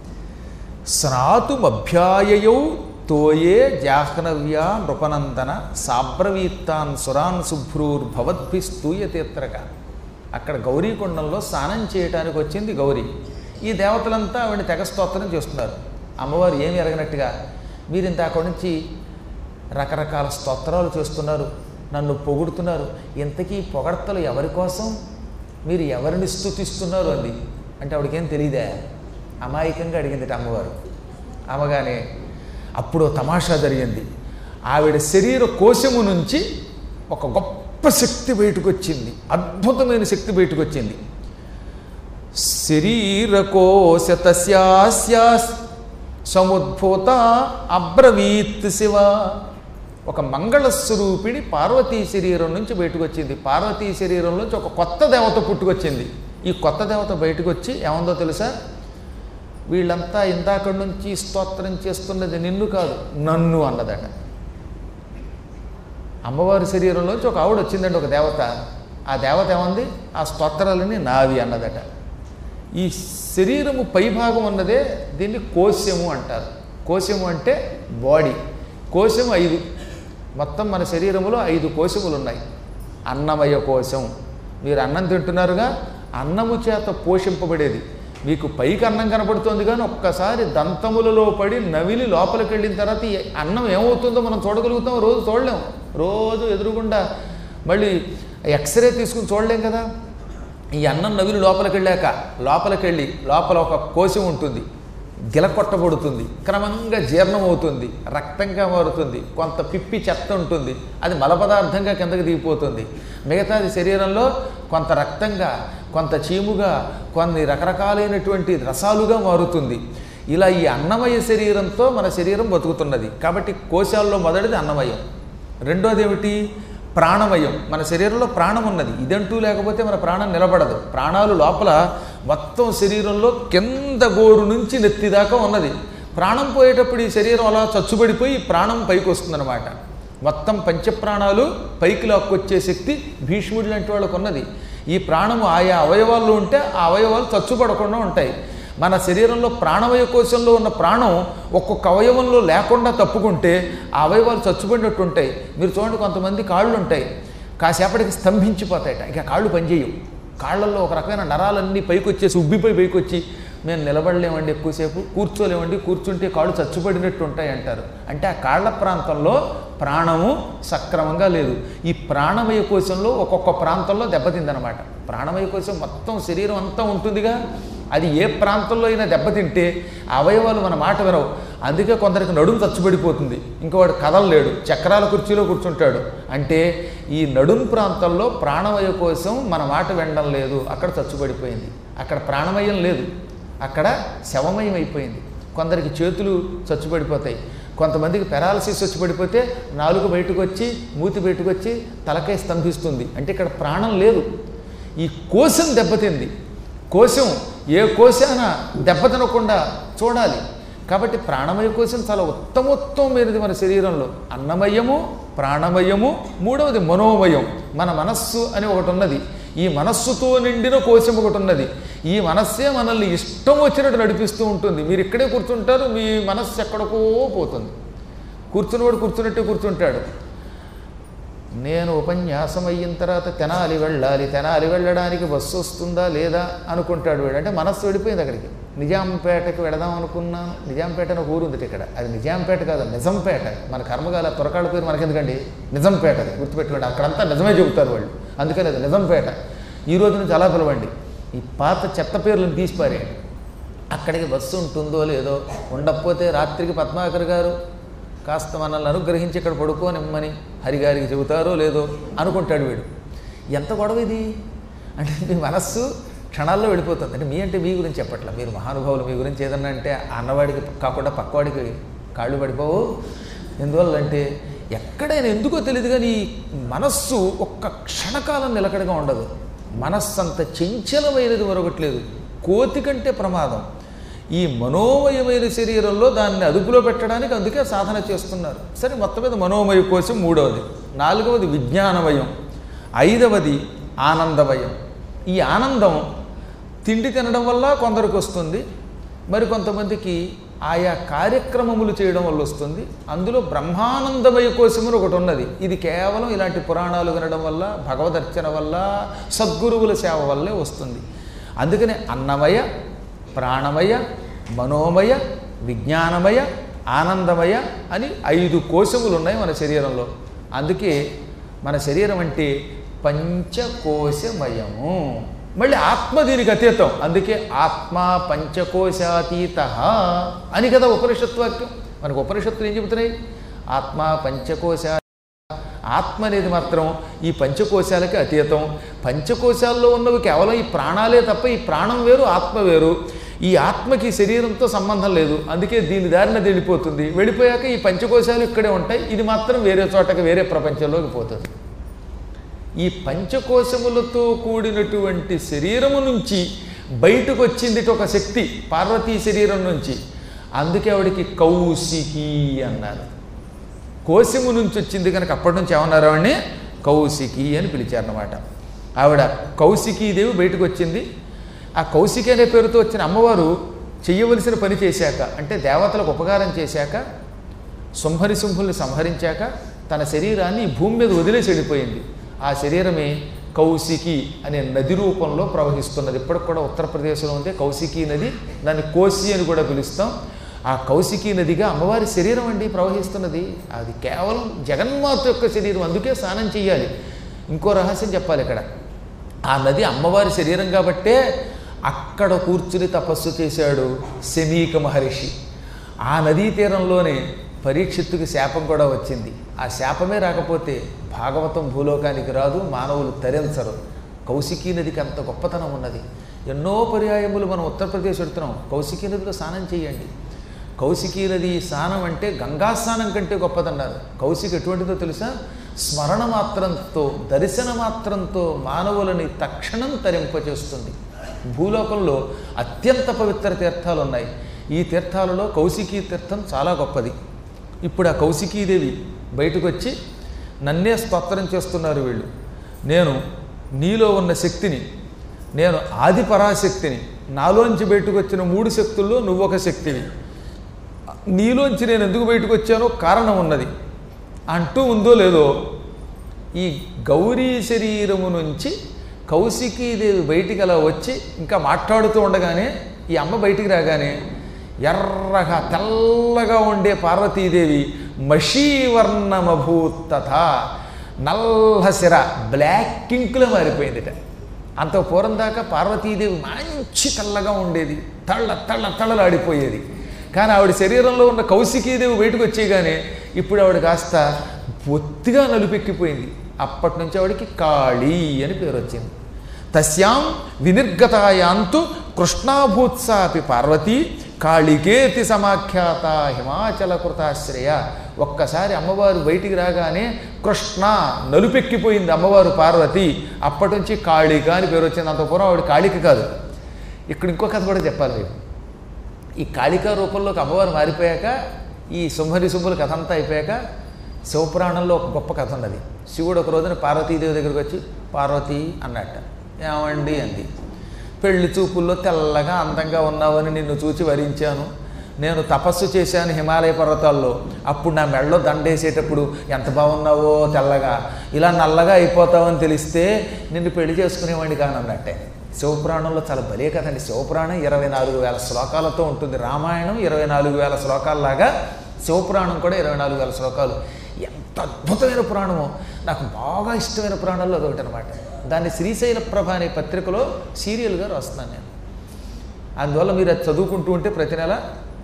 స్నాతుమభ్యాయయౌ తోయే జాహ్నవ్యా నృపనందన సాబ్రవీత్తాన్ సురాన్ శుభ్రూర్ భవద్భి స్తూయతీత్రక. అక్కడ గౌరీకొండంలో స్నానం చేయటానికి వచ్చింది గౌరీ. ఈ దేవతలంతా ఆవిడ తెగ స్తోత్రం చేస్తున్నారు. అమ్మవారు ఏమి ఎరగనట్టుగా, మీరు ఇంత అక్కడి నుంచి రకరకాల స్తోత్రాలు చేస్తున్నారు, నన్ను పొగుడుతున్నారు, ఇంతకీ పొగడ్తలు ఎవరి కోసం, మీరు ఎవరిని స్తుతిస్తున్నారు అంది. అంటే ఆవిడకేం తెలియదే, అమాయకంగా అడిగింది అమ్మవారు. అమ్మగానే అప్పుడు తమాషా జరిగింది. ఆవిడ శరీర కోశము నుంచి ఒక గొప్ప శక్తి బయటకు వచ్చింది, అద్భుతమైన శక్తి బయటకు వచ్చింది. శరీరకోశ తస్యాస్యా సముద్భూత అబ్రవీత్ శివ. ఒక మంగళస్వరూపిణి పార్వతీ శరీరం నుంచి బయటకు వచ్చింది. పార్వతీ శరీరం నుంచి ఒక కొత్త దేవత పుట్టుకొచ్చింది. ఈ కొత్త దేవత బయటకు వచ్చి ఏముందో తెలుసా, వీళ్ళంతా ఇందాకడి నుంచి స్తోత్రం చేస్తున్నది నిన్ను కాదు నన్ను అన్నదట. అమ్మవారి శరీరంలోంచి ఒక ఆవిడ వచ్చిందండి, ఒక దేవత. ఆ దేవత ఏమంది, ఆ స్తోత్రాలని నావి అన్నదట. ఈ శరీరము పైభాగం ఉన్నదే దీన్ని కోశము అంటారు. కోశము అంటే బాడీ. కోశము ఐదు, మొత్తం మన శరీరములో ఐదు కోశములు ఉన్నాయి. అన్నమయ కోశం, మీరు అన్నం తింటున్నారుగా, అన్నము చేత పోషింపబడేది. మీకు పైకి అన్నం కనపడుతుంది కానీ ఒక్కసారి దంతములలో పడి నవిలి లోపలికి వెళ్ళిన తర్వాత ఈ అన్నం ఏమవుతుందో మనం చూడగలుగుతాం, రోజు చూడలేం. రోజు ఎదురుగుండా మళ్ళీ ఎక్స్రే తీసుకుని చూడలేం కదా. ఈ అన్నం నవిలి లోపలికి వెళ్ళాక లోపలికి వెళ్ళి లోపల ఒక కోశం ఉంటుంది, గిలకొట్టబడుతుంది, క్రమంగా జీర్ణం అవుతుంది, రక్తంగా మారుతుంది, కొంత పిప్పి చెత్త ఉంటుంది, అది మల పదార్థంగా కిందకి దిగిపోతుంది. మిగతాది శరీరంలో కొంత రక్తంగా, కొంత చీముగా, కొన్ని రకరకాలైనటువంటి రసాలుగా మారుతుంది. ఇలా ఈ అన్నమయ శరీరంతో మన శరీరం బతుకుతున్నది. కాబట్టి కోశాల్లో మొదటిది అన్నమయం. రెండోది ఏమిటి, ప్రాణమయం. మన శరీరంలో ప్రాణం ఉన్నది, ఇదంటూ లేకపోతే మన ప్రాణం నిలబడదు. ప్రాణాలు లోపల మొత్తం శరీరంలో కింద గోరు నుంచి నెత్తిదాకా ఉన్నది. ప్రాణం పోయేటప్పుడు ఈ శరీరం అలా చచ్చుబడిపోయి ప్రాణం పైకి వస్తుందన్నమాట. మొత్తం పంచప్రాణాలు పైకి లాక్కొచ్చే శక్తి భీష్ముడి లాంటి వాళ్ళకు ఉన్నది. ఈ ప్రాణము ఆయా అవయవాల్లో ఉంటే ఆ అవయవాలు చచ్చుపడకుండా ఉంటాయి. మన శరీరంలో ప్రాణమయ కోశంలో ఉన్న ప్రాణం ఒక్కొక్క అవయవంలో లేకుండా తప్పుకుంటే ఆ అవయవాలు చచ్చుబడినట్టు ఉంటాయి. మీరు చూడండి, కొంతమంది కాళ్ళు ఉంటాయి, కాసేపటికి స్తంభించిపోతాయట, ఇంకా కాళ్ళు పనిచేయవు. కాళ్ళల్లో ఒక రకమైన నరాలన్నీ పైకి వచ్చేసి ఉబ్బిపోయి పైకి వచ్చి మేము నిలబడలేమండి, ఎక్కువసేపు కూర్చోలేమండి, కూర్చుంటే కాళ్ళు చచ్చుబడినట్టు ఉంటాయి అంటారు. అంటే ఆ కాళ్ళ ప్రాంతంలో ప్రాణము సక్రమంగా లేదు. ఈ ప్రాణమయ కోశంలో ఒక్కొక్క ప్రాంతంలో దెబ్బతిందనమాట. ప్రాణమయ కోశం మొత్తం శరీరం అంతా ఉంటుందిగా, అది ఏ ప్రాంతంలో అయినా దెబ్బతింటే అవయవాలు మన మాట వినవు. అందుకే కొందరికి నడుము చచ్చుబడిపోతుంది, ఇంకోవాడు కదలలేడు, చక్రాల కుర్చీలో కూర్చుంటాడు. అంటే ఈ నడుము ప్రాంతంలో ప్రాణమయ కోసం మన మాట వినడం లేదు, అక్కడ చచ్చుబడిపోయింది. అక్కడ ప్రాణమయం లేదు, అక్కడ శవమయం అయిపోయింది. కొందరికి చేతులు చచ్చుబడిపోతాయి, కొంతమందికి పెరాలసిస్ వచ్చి పడిపోతే నాలుగు బయటకు వచ్చి మూతి బయటకు వచ్చి తలకాయ స్తంభిస్తుంది. అంటే ఇక్కడ ప్రాణం లేదు, ఈ కోశం దెబ్బతింది. కోశం ఏ కోశాన దెబ్బతినకుండా చూడాలి. కాబట్టి ప్రాణమయ కోశం చాలా ఉత్తమోత్తమైనది మన శరీరంలో. అన్నమయము, ప్రాణమయము, మూడవది మనోమయం. మన మనస్సు అని ఒకటి ఉన్నది, ఈ మనస్సుతో నిండిన కోశం ఒకటి ఉన్నది. ఈ మనస్సే మనల్ని ఇష్టం వచ్చినట్టు నడిపిస్తూ ఉంటుంది. మీరు ఇక్కడే కూర్చుంటారు, మీ మనస్సు ఎక్కడికో పోతుంది. కూర్చున్నవాడు కూర్చున్నట్టే కూర్చుంటాడు. నేను ఉపన్యాసం అయిన తర్వాత తెనాలి వెళ్ళాలి, తెనాలి వెళ్ళడానికి బస్సు వస్తుందా లేదా అనుకుంటాడు వీడు. అంటే మనస్సు వెళ్ళిపోయింది అక్కడికి. నిజాంపేటకి వెళదాం అనుకున్నాను, నిజాంపేట అని ఒక ఊరు ఉంది ఇక్కడ, అది నిజాంపేట కాదు నిజంపేట. మన కర్మగాల త్వరకాళ్ళ పేరు మనకెందుకండి, నిజంపేట గుర్తుపెట్టుకోండి. అక్కడంతా నిజమే చెబుతారు వాళ్ళు, అందుకని అది నిజంపేట. ఈ రోజు నుంచి అలా పిలవండి. ఈ పాత చెత్త పేర్లను తీసిపారేయండి. అక్కడికి బస్సు ఉంటుందో లేదో, ఉండకపోతే రాత్రికి పద్మాకర్ గారు కాస్త మనల్ని అనుగ్రహించి ఇక్కడ పడుకోనిమ్మని హరిగారికి చెబుతారో లేదో అనుకుంటాడు వీడు. ఎంత గొడవ ఇది అంటే మీ మనస్సు క్షణాల్లో వెళ్ళిపోతుంది. అంటే మీ అంటే మీ గురించి చెప్పట్లా, మీరు మహానుభావులు, మీ గురించి ఏదన్నా అంటే అన్నవాడికి కాకుండా పక్కవాడికి కాళ్ళు పడిపోవు. ఎందువల్లంటే ఎక్కడైనా ఎందుకో తెలియదు కానీ మనస్సు ఒక్క క్షణకాలం నిలకడగా ఉండదు. మనస్సు అంత చంచలమైనది మరొకట్లేదు. కోతి కంటే ప్రమాదం. ఈ మనోమయమైన శరీరంలో దాన్ని అదుపులో పెట్టడానికి అందుకే సాధన చేస్తున్నారు. సరే, మొత్తం మీద మనోమయ కోశం మూడవది. నాలుగవది విజ్ఞానమయం. ఐదవది ఆనందమయం. ఈ ఆనందం తిండి తినడం వల్ల కొందరికి వస్తుంది, మరి కొంతమందికి ఆయా కార్యక్రమములు చేయడం వల్ల వస్తుంది. అందులో బ్రహ్మానందమయ కోశమును ఒకటి ఉన్నది. ఇది కేవలం ఇలాంటి పురాణాలు వినడం వల్ల, భగవదర్చన వల్ల, సద్గురువుల సేవ వల్లే వస్తుంది. అందుకనే అన్నమయ, ప్రాణమయ, మనోమయ, విజ్ఞానమయ, ఆనందమయ అని ఐదు కోశములు ఉన్నాయి మన శరీరంలో. అందుకే మన శరీరం అంటే పంచకోశమయము. మళ్ళీ ఆత్మ దీనికి అతీతం. అందుకే ఆత్మ పంచకోశాతీత అని కదా ఉపనిషత్తు వాక్యం. మనకు ఉపనిషత్తులు ఏం చెబుతున్నాయి? ఆత్మ పంచకోశ. ఆత్మ అనేది మాత్రం ఈ పంచకోశాలకి అతీతం. పంచకోశాల్లో ఉన్నవి కేవలం ఈ ప్రాణాలే తప్ప ఈ ప్రాణం వేరు, ఆత్మ వేరు. ఈ ఆత్మకి శరీరంతో సంబంధం లేదు. అందుకే దీని దారిన వెళ్ళిపోతుంది. వెళ్ళిపోయాక ఈ పంచకోశాలు ఇక్కడే ఉంటాయి. ఇది మాత్రం వేరే చోటకి, వేరే ప్రపంచంలోకి పోతుంది. ఈ పంచకోశములతో కూడినటువంటి శరీరము నుంచి బయటకు వచ్చింది ఒక శక్తి, పార్వతీ శరీరం నుంచి. అందుకే ఆవిడికి కౌశికి అన్నారు. కోశము నుంచి వచ్చింది కనుక అప్పటి నుంచి ఏమన్నారు ఆవిడని? కౌశికి అని పిలిచారన్నమాట. ఆవిడ కౌశికీదేవి బయటకు వచ్చింది. ఆ కౌశికి అనే పేరుతో వచ్చిన అమ్మవారు చెయ్యవలసిన పని చేశాక, అంటే దేవతలకు ఉపకారం చేశాక, శుంభరి శుంభుల్ని సంహరించాక తన శరీరాన్ని ఈ భూమి మీద వదిలేసి వెళ్ళిపోయింది. ఆ శరీరమే కౌశికి అనే నది రూపంలో ప్రవహిస్తున్నది. ఇప్పటికి కూడా ఉత్తరప్రదేశ్లో ఉంటే కౌశికీ నది, దాన్ని కోసి అని కూడా పిలుస్తాం. ఆ కౌశికీ నదిగా అమ్మవారి శరీరం అండి ప్రవహిస్తున్నది. అది కేవలం జగన్మాత యొక్క శరీరం. అందుకే స్నానం చెయ్యాలి. ఇంకో రహస్యం చెప్పాలి ఇక్కడ. ఆ నది అమ్మవారి శరీరం కాబట్టే అక్కడ కూర్చుని తపస్సు చేశాడు శమీక మహర్షి. ఆ నదీ తీరంలోనే పరీక్షిత్తుకి శాపం కూడా వచ్చింది. ఆ శాపమే రాకపోతే భాగవతం భూలోకానికి రాదు, మానవులు తరించరు. కౌశికీ నదికి అంత గొప్పతనం ఉన్నది. ఎన్నో పర్యాయములు మనం ఉత్తరప్రదేశ్ వెళ్తున్నాం. కౌశికీ నదిలో స్నానం చేయండి. కౌశికీ నది స్నానం అంటే గంగా స్నానం కంటే గొప్పదన్నారు. కౌశికి ఎటువంటిదో తెలుసా? స్మరణ మాత్రంతో, దర్శన మాత్రంతో మానవులని తక్షణం తరింపచేస్తుంది. భూలోకంలో అత్యంత పవిత్ర తీర్థాలు ఉన్నాయి. ఈ తీర్థాలలో కౌశికీ తీర్థం చాలా గొప్పది. ఇప్పుడు ఆ కౌశికీదేవి బయటకు వచ్చి నన్నే స్తోత్రం చేస్తున్నారు వీళ్ళు. నేను నీలో ఉన్న శక్తిని, నేను ఆది పరాశక్తిని, నాలోంచి బయటకు వచ్చిన మూడు శక్తుల్లో నువ్వు ఒక శక్తివి. నీలోంచి నేను ఎందుకు బయటకు వచ్చానో కారణం ఉన్నది అంటూ ఉందో లేదో, ఈ గౌరీ శరీరము నుంచి కౌశికీదేవి బయటికి అలా వచ్చి ఇంకా మాట్లాడుతూ ఉండగానే ఈ అమ్మ బయటికి రాగానే ఎర్రగా తెల్లగా ఉండే పార్వతీదేవి మషీవర్ణమభూతథ, నల్లశిర బ్లాక్ ఇంకులో మారిపోయిందిట. అంత పూర్వం దాకా పార్వతీదేవి మంచి తెల్లగా ఉండేది, తళ్ళ తళ్ళ తళ్ళలాడిపోయేది. కానీ ఆవిడ శరీరంలో ఉన్న కౌశికీదేవి బయటకు వచ్చేగానే ఇప్పుడు ఆవిడ కాస్త బొత్తిగా నలుపెక్కిపోయింది. అప్పటి నుంచి ఆవిడకి కాళీ అని పేరు వచ్చింది. తస్యాం వినిర్గతాయాంతు కృష్ణాభూత్సాపి పార్వతీ కాళికేతి సమాఖ్యాత హిమాచల కృతాశ్రయ. ఒక్కసారి అమ్మవారు బయటికి రాగానే కృష్ణ నలుపెక్కిపోయింది అమ్మవారు పార్వతి. అప్పటి నుంచి కాళిక అని పేరు వచ్చింది. అంత పూర్వం ఆవిడ కాళిక కాదు. ఇక్కడ ఇంకో కథ కూడా చెప్పాలి మీకు. ఈ కాళికా రూపంలోకి అమ్మవారు మారిపోయాక, ఈ శుంభరి శుంభుల కథ అంతా అయిపోయాక శివపురాణంలో ఒక గొప్ప కథ ఉన్నది. శివుడు ఒక రోజున పార్వతీదేవి దగ్గరికి వచ్చి పార్వతి అన్నట్ట. ఏమండి అంది. పెళ్లి చూపుల్లో తెల్లగా అందంగా ఉన్నావని నిన్ను చూచి వరించాను. నేను తపస్సు చేశాను హిమాలయ పర్వతాల్లో. అప్పుడు నా మెడలో దండేసేటప్పుడు ఎంత బాగున్నావో తెల్లగా, ఇలా నల్లగా అయిపోతావని తెలిస్తే నిన్ను పెళ్లి చేసుకునేవాడిని కానన్నట్టే. శివపురాణంలో చాలా భలే కథండి. శివపురాణం ఇరవై నాలుగు వేల శ్లోకాలతో ఉంటుంది. రామాయణం ఇరవై నాలుగు వేల శ్లోకాలలాగా శివపురాణం కూడా ఇరవై నాలుగు వేల శ్లోకాలు. ఎంత అద్భుతమైన పురాణమో, నాకు బాగా ఇష్టమైన పురాణాల్లో అదొకటి అనమాట. దాన్ని శ్రీశైల ప్రభ అనే పత్రికలో సీరియల్గా రాస్తున్నాను నేను. అందువల్ల మీరు అది చదువుకుంటూ ఉంటే ప్రతి నెల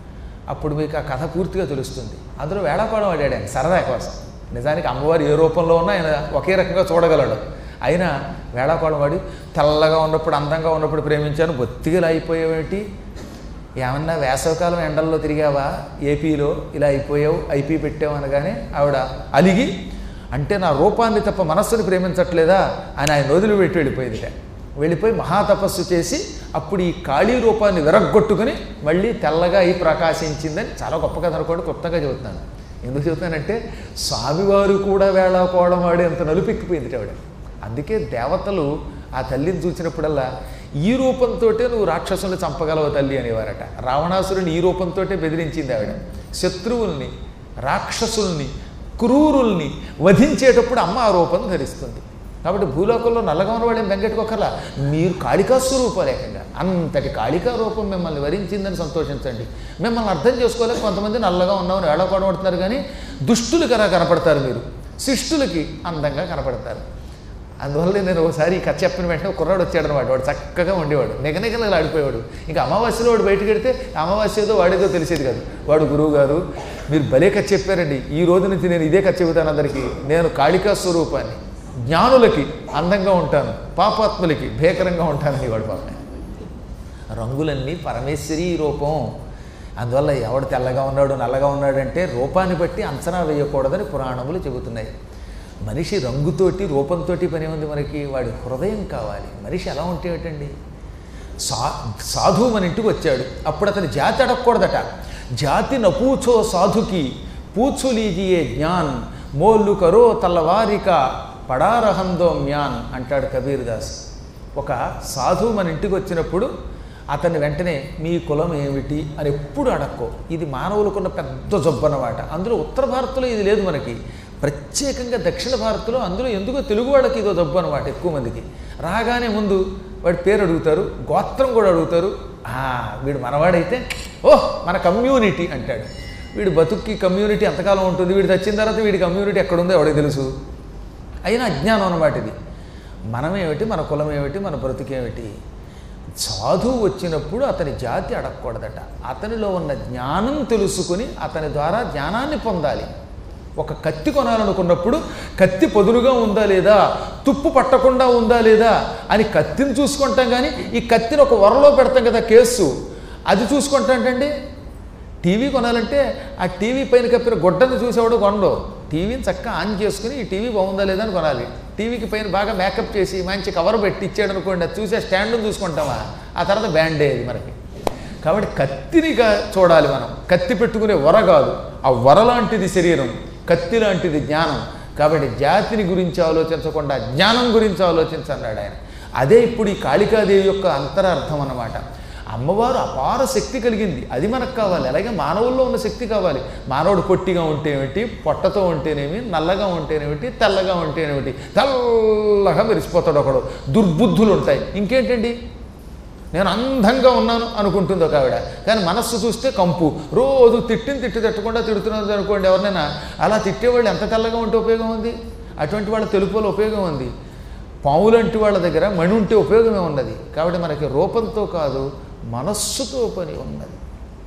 అప్పుడు మీకు ఆ కథ పూర్తిగా తెలుస్తుంది. అందులో వేళాకోళం ఆడాడు ఆయన సరదా కోసం. నిజానికి అమ్మవారు ఏ రూపంలో ఉన్నా ఆయన ఒకే రకంగా చూడగలడు. అయినా వేళాకోళం వాడి తెల్లగా ఉన్నప్పుడు అందంగా ఉన్నప్పుడు ప్రేమించాను, బొత్తిగా అయిపోయావేంటి, ఏమన్నా వేసవకాలం ఎండల్లో తిరిగావా ఏపీలో ఇలా అయిపోయావు, ఐపీ పెట్టావు అనగానే ఆవిడ అలిగి, అంటే నా రూపాన్ని తప్ప మనస్సుని ప్రేమించట్లేదా అని ఆయన వదిలి పెట్టి వెళ్ళిపోయిందిట. వెళ్ళిపోయి మహాతపస్సు చేసి అప్పుడు ఈ ఖాళీ రూపాన్ని విరగ్గొట్టుకుని మళ్ళీ తెల్లగా అయి ప్రకాశించిందని చాలా గొప్ప కథ అనుకోండి. కొత్తగా చెబుతున్నాను. ఎందుకు చెబుతానంటే స్వామివారు కూడా వేళాకోవడం వాడే అంత నలుపెక్కిపోయింది ఆవిడ. అందుకే దేవతలు ఆ తల్లిని చూసినప్పుడల్లా ఈ రూపంతో నువ్వు రాక్షసుల్ని చంపగలవు తల్లి అనేవారట. రావణాసురుని ఈ రూపంతో బెదిరించింది ఆవిడ. శత్రువుల్ని, రాక్షసుల్ని, క్రూరుల్ని వధించేటప్పుడు అమ్మ ఆ రూపం ధరిస్తుంది. కాబట్టి భూలోకంలో నల్లగా ఉన్నవాడేం వెంకటకొకర్లా, మీరు కాళికా స్వరూపలేకంగా అంతటి కాళికా రూపం మిమ్మల్ని వరించిందని సంతోషించండి. మిమ్మల్ని అర్థం చేసుకోలేక కొంతమంది నల్లగా ఉన్నామని వేళకోవడం పడుతున్నారు, కానీ దుష్టులకి అలా కనపడతారు, మీరు శిష్టులకి అందంగా కనపడతారు. అందువల్ల నేను ఒకసారి కథ చెప్పిన వెంటనే కుర్రాడు వచ్చాడు అనమాట. వాడు చక్కగా ఉండేవాడు, నిగనిగలు ఆడిపోయేవాడు. ఇంకా అమావాస్యలో వాడు బయటకు వెడితే అమావాస్యతో వాడేదో తెలిసేది కాదు. వాడు గురువు గారు మీరు భలే కథ చెప్పారండి, ఈ రోజు నుంచి నేను ఇదే కథ చెబుతాను అందరికీ, నేను కాళికా స్వరూపాన్ని, జ్ఞానులకి అందంగా ఉంటాను, పాపాత్ములకి భేకరంగా ఉంటానని వాడు పాప. రంగులన్నీ పరమేశ్వరి రూపం. అందువల్ల ఎవడు తెల్లగా ఉన్నాడు నల్లగా ఉన్నాడంటే రూపాన్ని బట్టి అంచనా వేయకూడదని పురాణములు చెబుతున్నాయి. మనిషి రంగుతోటి రూపంతో పని ఉంది మనకి, వాడి హృదయం కావాలి. మనిషి ఎలా ఉంటే ఏమిటండి, సా సాధువు మన ఇంటికి వచ్చాడు, అప్పుడు అతని జాతి అడగకూడదట. జాతి నపూచో సాధుకి పూచులీజియే జ్ఞాన్ మోల్లు కరో తల్లవారిక పడారహందో మ్యాన్ అంటాడు కబీర్ దాస్. ఒక సాధువు మన ఇంటికి వచ్చినప్పుడు అతన్ని వెంటనే మీ కులం ఏమిటి అని ఎప్పుడు అడక్కో. ఇది మానవులకున్న పెద్ద జబ్బు అన్నమాట. అందులో ఉత్తర భారత్లో ఇది లేదు మనకి, ప్రత్యేకంగా దక్షిణ భారత్లో, అందులో ఎందుకో తెలుగు వాళ్ళకి ఇదో జబ్బు అనమాట. ఎక్కువ మందికి రాగానే ముందు వాడి పేరు అడుగుతారు, గోత్రం కూడా అడుగుతారు. వీడు మనవాడైతే ఓహ్ మన కమ్యూనిటీ అంటాడు. వీడు బతుక్కి కమ్యూనిటీ ఎంతకాలం ఉంటుంది, వీడు చచ్చిన తర్వాత వీడి కమ్యూనిటీ ఎక్కడుందో ఎవడికి తెలుసు. అయినా అజ్ఞానం అన్నమాట ఇది. మనమేమిటి, మన కులం ఏమిటి, మన బ్రతుకేమిటి. సాధువు వచ్చినప్పుడు అతని జాతి అడగకూడదట. అతనిలో ఉన్న జ్ఞానం తెలుసుకుని అతని ద్వారా జ్ఞానాన్ని పొందాలి. ఒక కత్తి కొనాలనుకున్నప్పుడు కత్తి పొదులుగా ఉందా లేదా, తుప్పు పట్టకుండా ఉందా లేదా అని కత్తిని చూసుకుంటాం, కానీ ఈ కత్తిని ఒక వరలో పెడతాం కదా కేసు, అది చూసుకుంటాంటండి. టీవీ కొనాలంటే ఆ టీవీ పైన కప్పిన గుడ్డని చూసేవాడు కొండో, టీవీని చక్కగా ఆన్ చేసుకుని ఈ టీవీ బాగుందా లేదా అని కొనాలి. టీవీకి పైన బాగా మేకప్ చేసి మంచి కవర్ పెట్టి ఇచ్చాడు అనుకోండి, అది చూసే స్టాండ్ని చూసుకుంటామా, ఆ తర్వాత బ్యాండే అది మనకి. కాబట్టి కత్తినిగా చూడాలి మనం, కత్తి పెట్టుకునే వర కాదు. ఆ వర లాంటిది శరీరం, కత్తి లాంటిది జ్ఞానం. కాబట్టి జాతిని గురించి ఆలోచించకుండా జ్ఞానం గురించి ఆలోచించన్నాడు ఆయన. అదే ఇప్పుడు ఈ కాళికాదేవి యొక్క అంతరార్థం అన్నమాట. అమ్మవారు అపార శక్తి కలిగింది, అది మనకు కావాలి. అలాగే మానవుల్లో ఉన్న శక్తి కావాలి. మానవుడు పొట్టిగా ఉంటేనేమిటి, పొట్టతో ఉంటేనేమి, నల్లగా ఉంటేనేమిటి, తెల్లగా ఉంటేనేమిటి, తెల్లగా మెరిసిపోతాడు ఒకడు. దుర్బుద్ధులు ఉంటాయి. ఇంకేంటండి, నేను అందంగా ఉన్నాను అనుకుంటుంది ఒక ఆవిడ, కానీ మనస్సు చూస్తే కంపు. రోజు తిట్టిని తిట్టి తిట్టకుండా తిడుతున్నది అనుకోండి ఎవరినైనా, అలా తిట్టేవాళ్ళు ఎంత తెల్లగా ఉంటే ఉపయోగం ఉంది, అటువంటి వాళ్ళ తెలుపులో ఉపయోగం ఉంది. పావులంటి వాళ్ళ దగ్గర మణి ఉంటే ఉపయోగమే ఉన్నది. కాబట్టి మనకి రూపంతో కాదు మనస్సుతో పని ఉన్నది.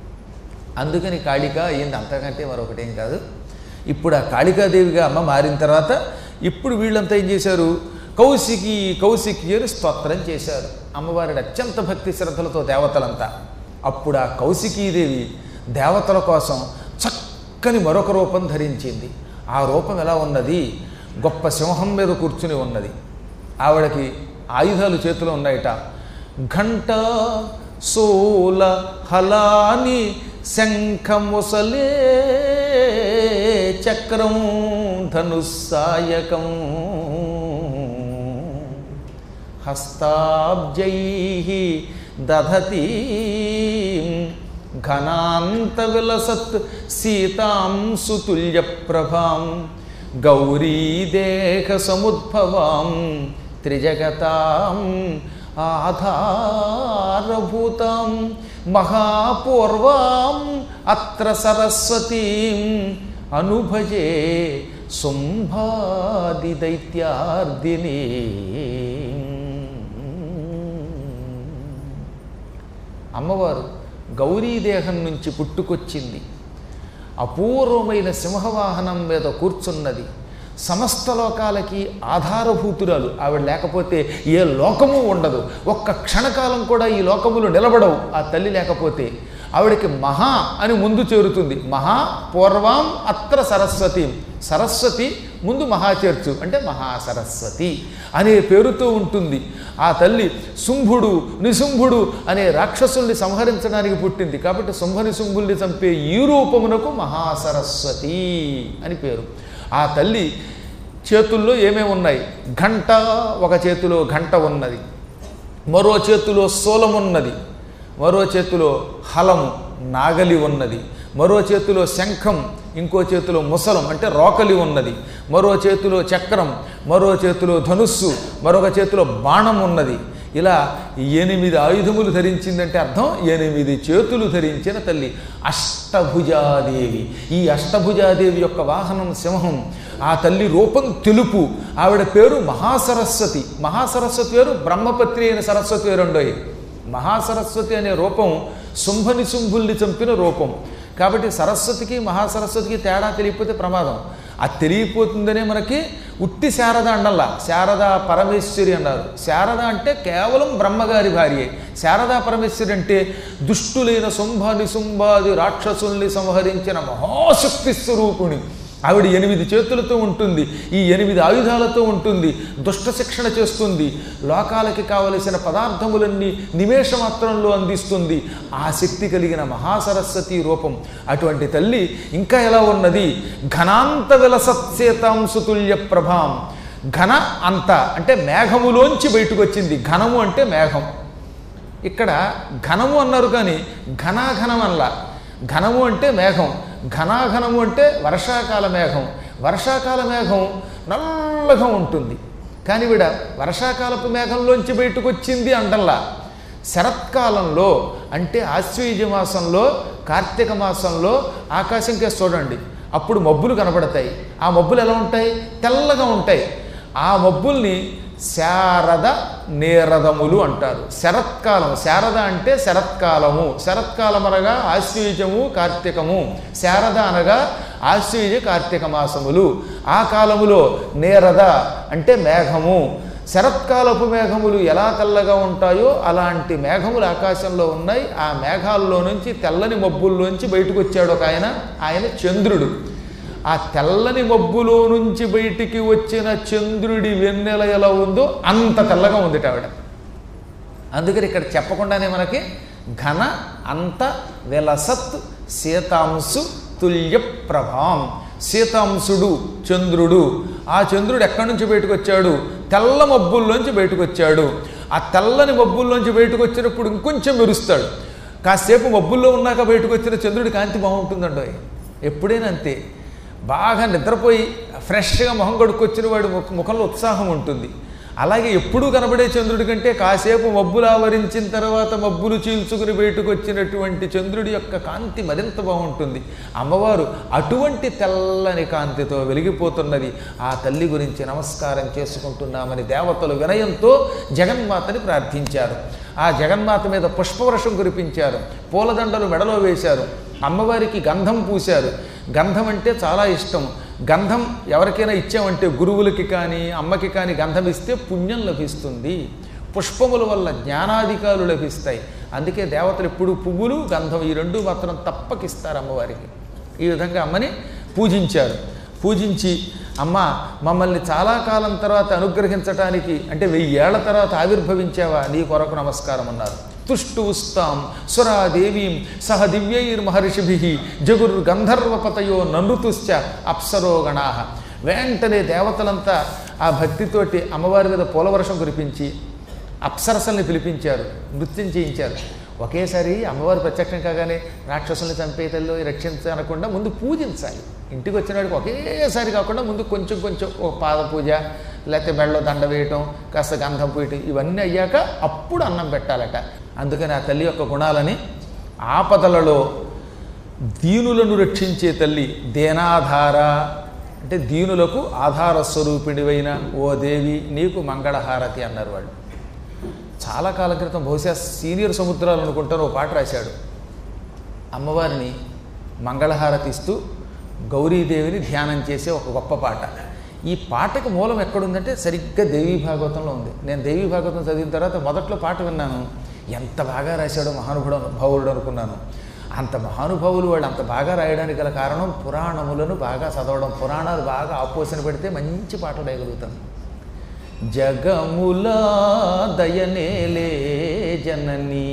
అందుకని కాళిక అయ్యింది, అంతకంటే మరొకటేం కాదు. ఇప్పుడు ఆ కాళికాదేవిగా అమ్మ మారిన తర్వాత ఇప్పుడు వీళ్ళంతా ఏం చేశారు, కౌశికి కౌశికి అని స్తోత్రం చేశారు. అమ్మవారిని అత్యంత భక్తి శ్రద్ధలతో దేవతలంతా. అప్పుడు ఆ కౌశికీదేవి దేవతల కోసం చక్కని మరొక రూపం ధరించింది. ఆ రూపం ఎలా ఉన్నది, గొప్ప సింహం మీద కూర్చుని ఉన్నది. ఆవిడకి ఆయుధాలు చేతిలో ఉన్నాయట. ఘంట శూల హలాని శంఖముసలే చక్రం ధనుస్సాయకం హస్తాబ్జై దధతి ఘనాంత విలసత్ సీతాం సుతుల్య ప్రభాం గౌరీదేహ సముద్భవాం త్రిజగతాం ఆధారభూతాం మహాపూర్వాం అత్ర సరస్వతీం అనుభజే శుంభాది దైత్యార్దిని. అమ్మవారు గౌరీదేహం నుంచి పుట్టుకొచ్చింది, అపూర్వమైన సింహవాహనం మీద కూర్చున్నది, సమస్త లోకాలకి ఆధారభూతురాలు. ఆవిడ లేకపోతే ఏ లోకము ఉండదు, ఒక్క క్షణకాలం కూడా ఈ లోకములు నిలబడవు ఆ తల్లి లేకపోతే. ఆవిడకి మహా అని ముందు చేరుతుంది. మహా పూర్వం అత్ర సరస్వతి, సరస్వతి ముందు మహా చేర్చు అంటే మహాసరస్వతి అనే పేరుతో ఉంటుంది. ఆ తల్లి శుంభుడు నిశుంభుడు అనే రాక్షసుల్ని సంహరించడానికి పుట్టింది కాబట్టి శుంభ నిశుంభుల్ని చంపే ఈ రూపమునకు మహాసరస్వతి అని పేరు. ఆ తల్లి చేతుల్లో ఏమేమి ఉన్నాయి? ఘంట, ఒక చేతిలో ఘంట ఉన్నది, మరో చేతిలో శూలం ఉన్నది, మరో చేతిలో హలము నాగలి ఉన్నది, మరో చేతిలో శంఖం, ఇంకో చేతిలో ముసలం అంటే రోకలి ఉన్నది, మరో చేతిలో చక్రం, మరో చేతిలో ధనుస్సు, మరొక చేతిలో బాణం ఉన్నది. ఇలా ఎనిమిది ఆయుధములు ధరించిందంటే అర్థం ఎనిమిది చేతులు ధరించిన తల్లి అష్టభుజాదేవి. ఈ అష్టభుజాదేవి యొక్క వాహనం సింహం. ఆ తల్లి రూపం తెలుపు. ఆవిడ పేరు మహాసరస్వతి. మహాసరస్వతి పేరు బ్రహ్మపత్రి అయిన సరస్వతి పేరుండోయి. మహాసరస్వతి అనే రూపం శుంభని శుంభుల్ని చంపిన రూపం కాబట్టి సరస్వతికి మహాసరస్వతికి తేడా తెలియకపోతే ప్రమాదం. అది తెలియపోతుందనే మనకి ఉట్టి శారద అండల్లా, శారదా పరమేశ్వరి అన్నారు. శారద అంటే కేవలం బ్రహ్మగారి భార్యే. శారదా పరమేశ్వరి అంటే దుష్టులైన శుంభ నిశుంభాది రాక్షసుల్ని సంహరించిన మహాశక్తి స్వరూపుణి. ఆవిడ ఎనిమిది చేతులతో ఉంటుంది, ఈ ఎనిమిది ఆయుధాలతో ఉంటుంది, దుష్ట శిక్షణ చేస్తుంది, లోకాలకి కావలసిన పదార్థములన్నీ నిమేష మాత్రంలో అందిస్తుంది. ఆ శక్తి కలిగిన మహాసరస్వతి రూపం. అటువంటి తల్లి ఇంకా ఎలా ఉన్నది? ఘనాంత విలసత్సేతాంసుతుల్య ప్రభాం. ఘన అంత అంటే మేఘములోంచి బయటకు వచ్చింది. ఘనము అంటే మేఘం. ఇక్కడ ఘనము అన్నారు కానీ ఘనాఘనం అనలా. ఘనము అంటే మేఘం, ఘనాఘనము అంటే వర్షాకాల మేఘం. వర్షాకాల మేఘం నల్లగా ఉంటుంది కానీ వీడ వర్షాకాలపు మేఘంలోంచి బయటకు వచ్చింది అంటల్లా. శరత్కాలంలో అంటే ఆశ్వయుజ మాసంలో కార్తీక మాసంలో ఆకాశం కేసి చూడండి, అప్పుడు మబ్బులు కనబడతాయి. ఆ మబ్బులు ఎలా ఉంటాయి? తెల్లగా ఉంటాయి. ఆ మబ్బుల్ని శారద నేరదములు అంటారు. శరత్కాలం, శారద అంటే శరత్కాలము. శరత్కాలం అనగా ఆశ్వయుజము కార్తీకము, శారద అనగా ఆశ్వయుజ కార్తీక మాసములు. ఆ కాలములో నేరద అంటే మేఘము. శరత్కాలపు మేఘములు ఎలా తెల్లగా ఉంటాయో అలాంటి మేఘములు ఆకాశంలో ఉన్నాయి. ఆ మేఘాల్లో నుంచి తెల్లని మబ్బుల్లోంచి బయటకు వచ్చాడు ఒక ఆయన, ఆయన చంద్రుడు. ఆ తెల్లని మబ్బులో నుంచి బయటికి వచ్చిన చంద్రుడి వెన్నెల ఎలా ఉందో అంత తెల్లగా ఉంది ఆవిడ. అందుకని ఇక్కడ చెప్పకుండానే మనకి ఘన అంత విలసత్ సీతాంశు తుల్య ప్రభాం. సీతాంశుడు చంద్రుడు. ఆ చంద్రుడు ఎక్కడి నుంచి బయటకు వచ్చాడు? తెల్ల మబ్బుల్లోంచి బయటకు వచ్చాడు. ఆ తెల్లని మబ్బుల్లోంచి బయటకు వచ్చినప్పుడు ఇంకొంచెం మెరుస్తాడు. కాసేపు మబ్బుల్లో ఉన్నాక బయటకు వచ్చిన చంద్రుడి కాంతి బాగుంటుందండి. ఎప్పుడైనా అంతే. బాగా నిద్రపోయి ఫ్రెష్గా మొహం కడుక్కొచ్చిన వాడి ముఖ ముఖంలో ఉత్సాహం ఉంటుంది. అలాగే ఎప్పుడూ కనబడే చంద్రుడి కంటే కాసేపు మబ్బులు ఆవరించిన తర్వాత మబ్బులు చీల్చుకుని బయటకు వచ్చినటువంటి చంద్రుడి యొక్క కాంతి మరింత బాగుంటుంది. అమ్మవారు అటువంటి తెల్లని కాంతితో వెలిగిపోతున్నది. ఆ తల్లి గురించి నమస్కారం చేసుకుంటున్నామని దేవతలు వినయంతో జగన్మాతని ప్రార్థించారు. ఆ జగన్మాత మీద పుష్పవర్షం కురిపించారు, పూలదండలు మెడలో వేశారు, అమ్మవారికి గంధం పూశారు. గంధం అంటే చాలా ఇష్టం. గంధం ఎవరికైనా ఇచ్చామంటే గురువులకి కానీ అమ్మకి కానీ గంధం ఇస్తే పుణ్యం లభిస్తుంది. పుష్పముల వల్ల జ్ఞానాధికారులు లభిస్తాయి. అందుకే దేవతలు ఎప్పుడు పువ్వులు గంధం ఈ రెండు మాత్రం తప్పకిస్తారు అమ్మవారికి. ఈ విధంగా అమ్మని పూజించారు. పూజించి అమ్మ మమ్మల్ని చాలా కాలం తర్వాత అనుగ్రహించటానికి అంటే వెయ్యేళ్ల తర్వాత ఆవిర్భవించావా, నీ కొరకు నమస్కారం అన్నారు. తుష్టుస్తాం సురాదేవీం సహ దివ్యైర్మహర్షిభి జగుర్ గంధర్వపతయో ననుతుశ్చ అప్సరోగణా. వెంటనే దేవతలంతా ఆ భక్తితోటి అమ్మవారి మీద పూలవర్షం కురిపించి అప్సరసల్ని పిలిపించారు, నృత్యం చేయించారు. ఒకేసారి అమ్మవారు ప్రత్యక్షం కాగానే రాక్షసుల్ని చంపేతల్లో రక్షించనకుండా ముందు పూజించాలి. ఇంటికి వచ్చినవాడికి ఒకేసారి కాకుండా ముందు కొంచెం కొంచెం ఒక పాద పూజ, లేకపోతే మెడలో దండ వేయటం, కాస్త గంధం పూయటం, ఇవన్నీ అయ్యాక అప్పుడు అన్నం పెట్టాలట. అందుకని ఆ తల్లి యొక్క గుణాలని ఆపదలలో దీనులను రక్షించే తల్లి. దేనాధార అంటే దీనులకు ఆధార స్వరూపిణివైన ఓ దేవి నీకు మంగళహారతి అన్నారు వాళ్ళు. చాలా కాలం క్రితం బహుశా సీనియర్ సముద్రాలు అనుకుంటాను ఓ పాట రాశాడు. అమ్మవారిని మంగళహారతి ఇస్తూ గౌరీదేవిని ధ్యానం చేసే ఒక గొప్ప పాట. ఈ పాటకు మూలం ఎక్కడుందంటే సరిగ్గా దేవీ భాగవతంలో ఉంది. నేను దేవీ భాగవతం చదివిన తర్వాత మొదట్లో పాట విన్నాను, ఎంత బాగా రాశాడో మహానుభుడు భావుడు అనుకున్నాను. అంత మహానుభావులు వాళ్ళు అంత బాగా రాయడానికి గల కారణం పురాణములను బాగా చదవడం, పురాణాలు బాగా ఆపోసన పెడితే మంచి పాటలు రాయగలుగుతాను. జగములా దయనేలే జననీ,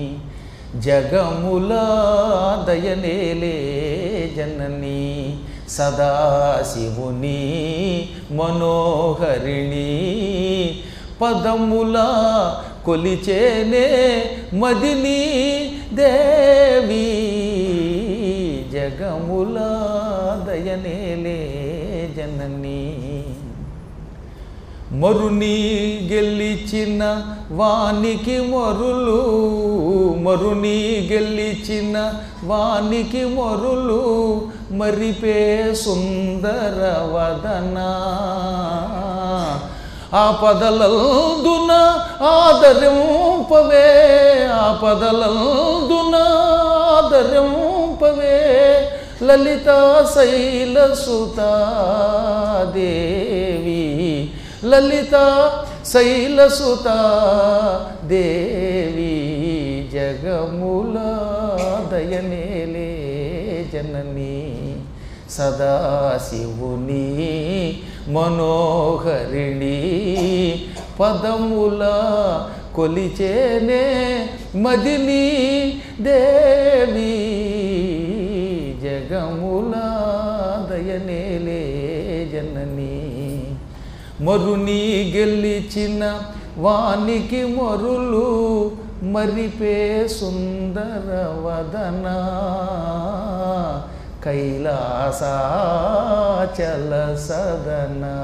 జగములా దయనేలే జననీ, సదాశివుని మనోహరిణి, పదములా కొలిచేనే మదిని దేవి, జగములా దయనేలే జననీ. మరుని గెలిచిన వానికి మరులు, మరుని గెలిచిన వానికి మరులు, మరిపే సుందర వదనా, ఆపదలందున ఆదరింపవే, ఆపదలందున ఆదరింపవే, లలిత శైలసుతా దేవి, లలిత శైలసుతా దేవి, జగముల దయనేలే జననీ, సదాశివుని మనోహరిణి, పదముల కొలిచేనే మదిని దేవి, జగముల దయనేలే జననీ. మరుని గెలిచిన వానికి మరులు, మరిపే సుందర వదనా, కైలాసాచల సదనా.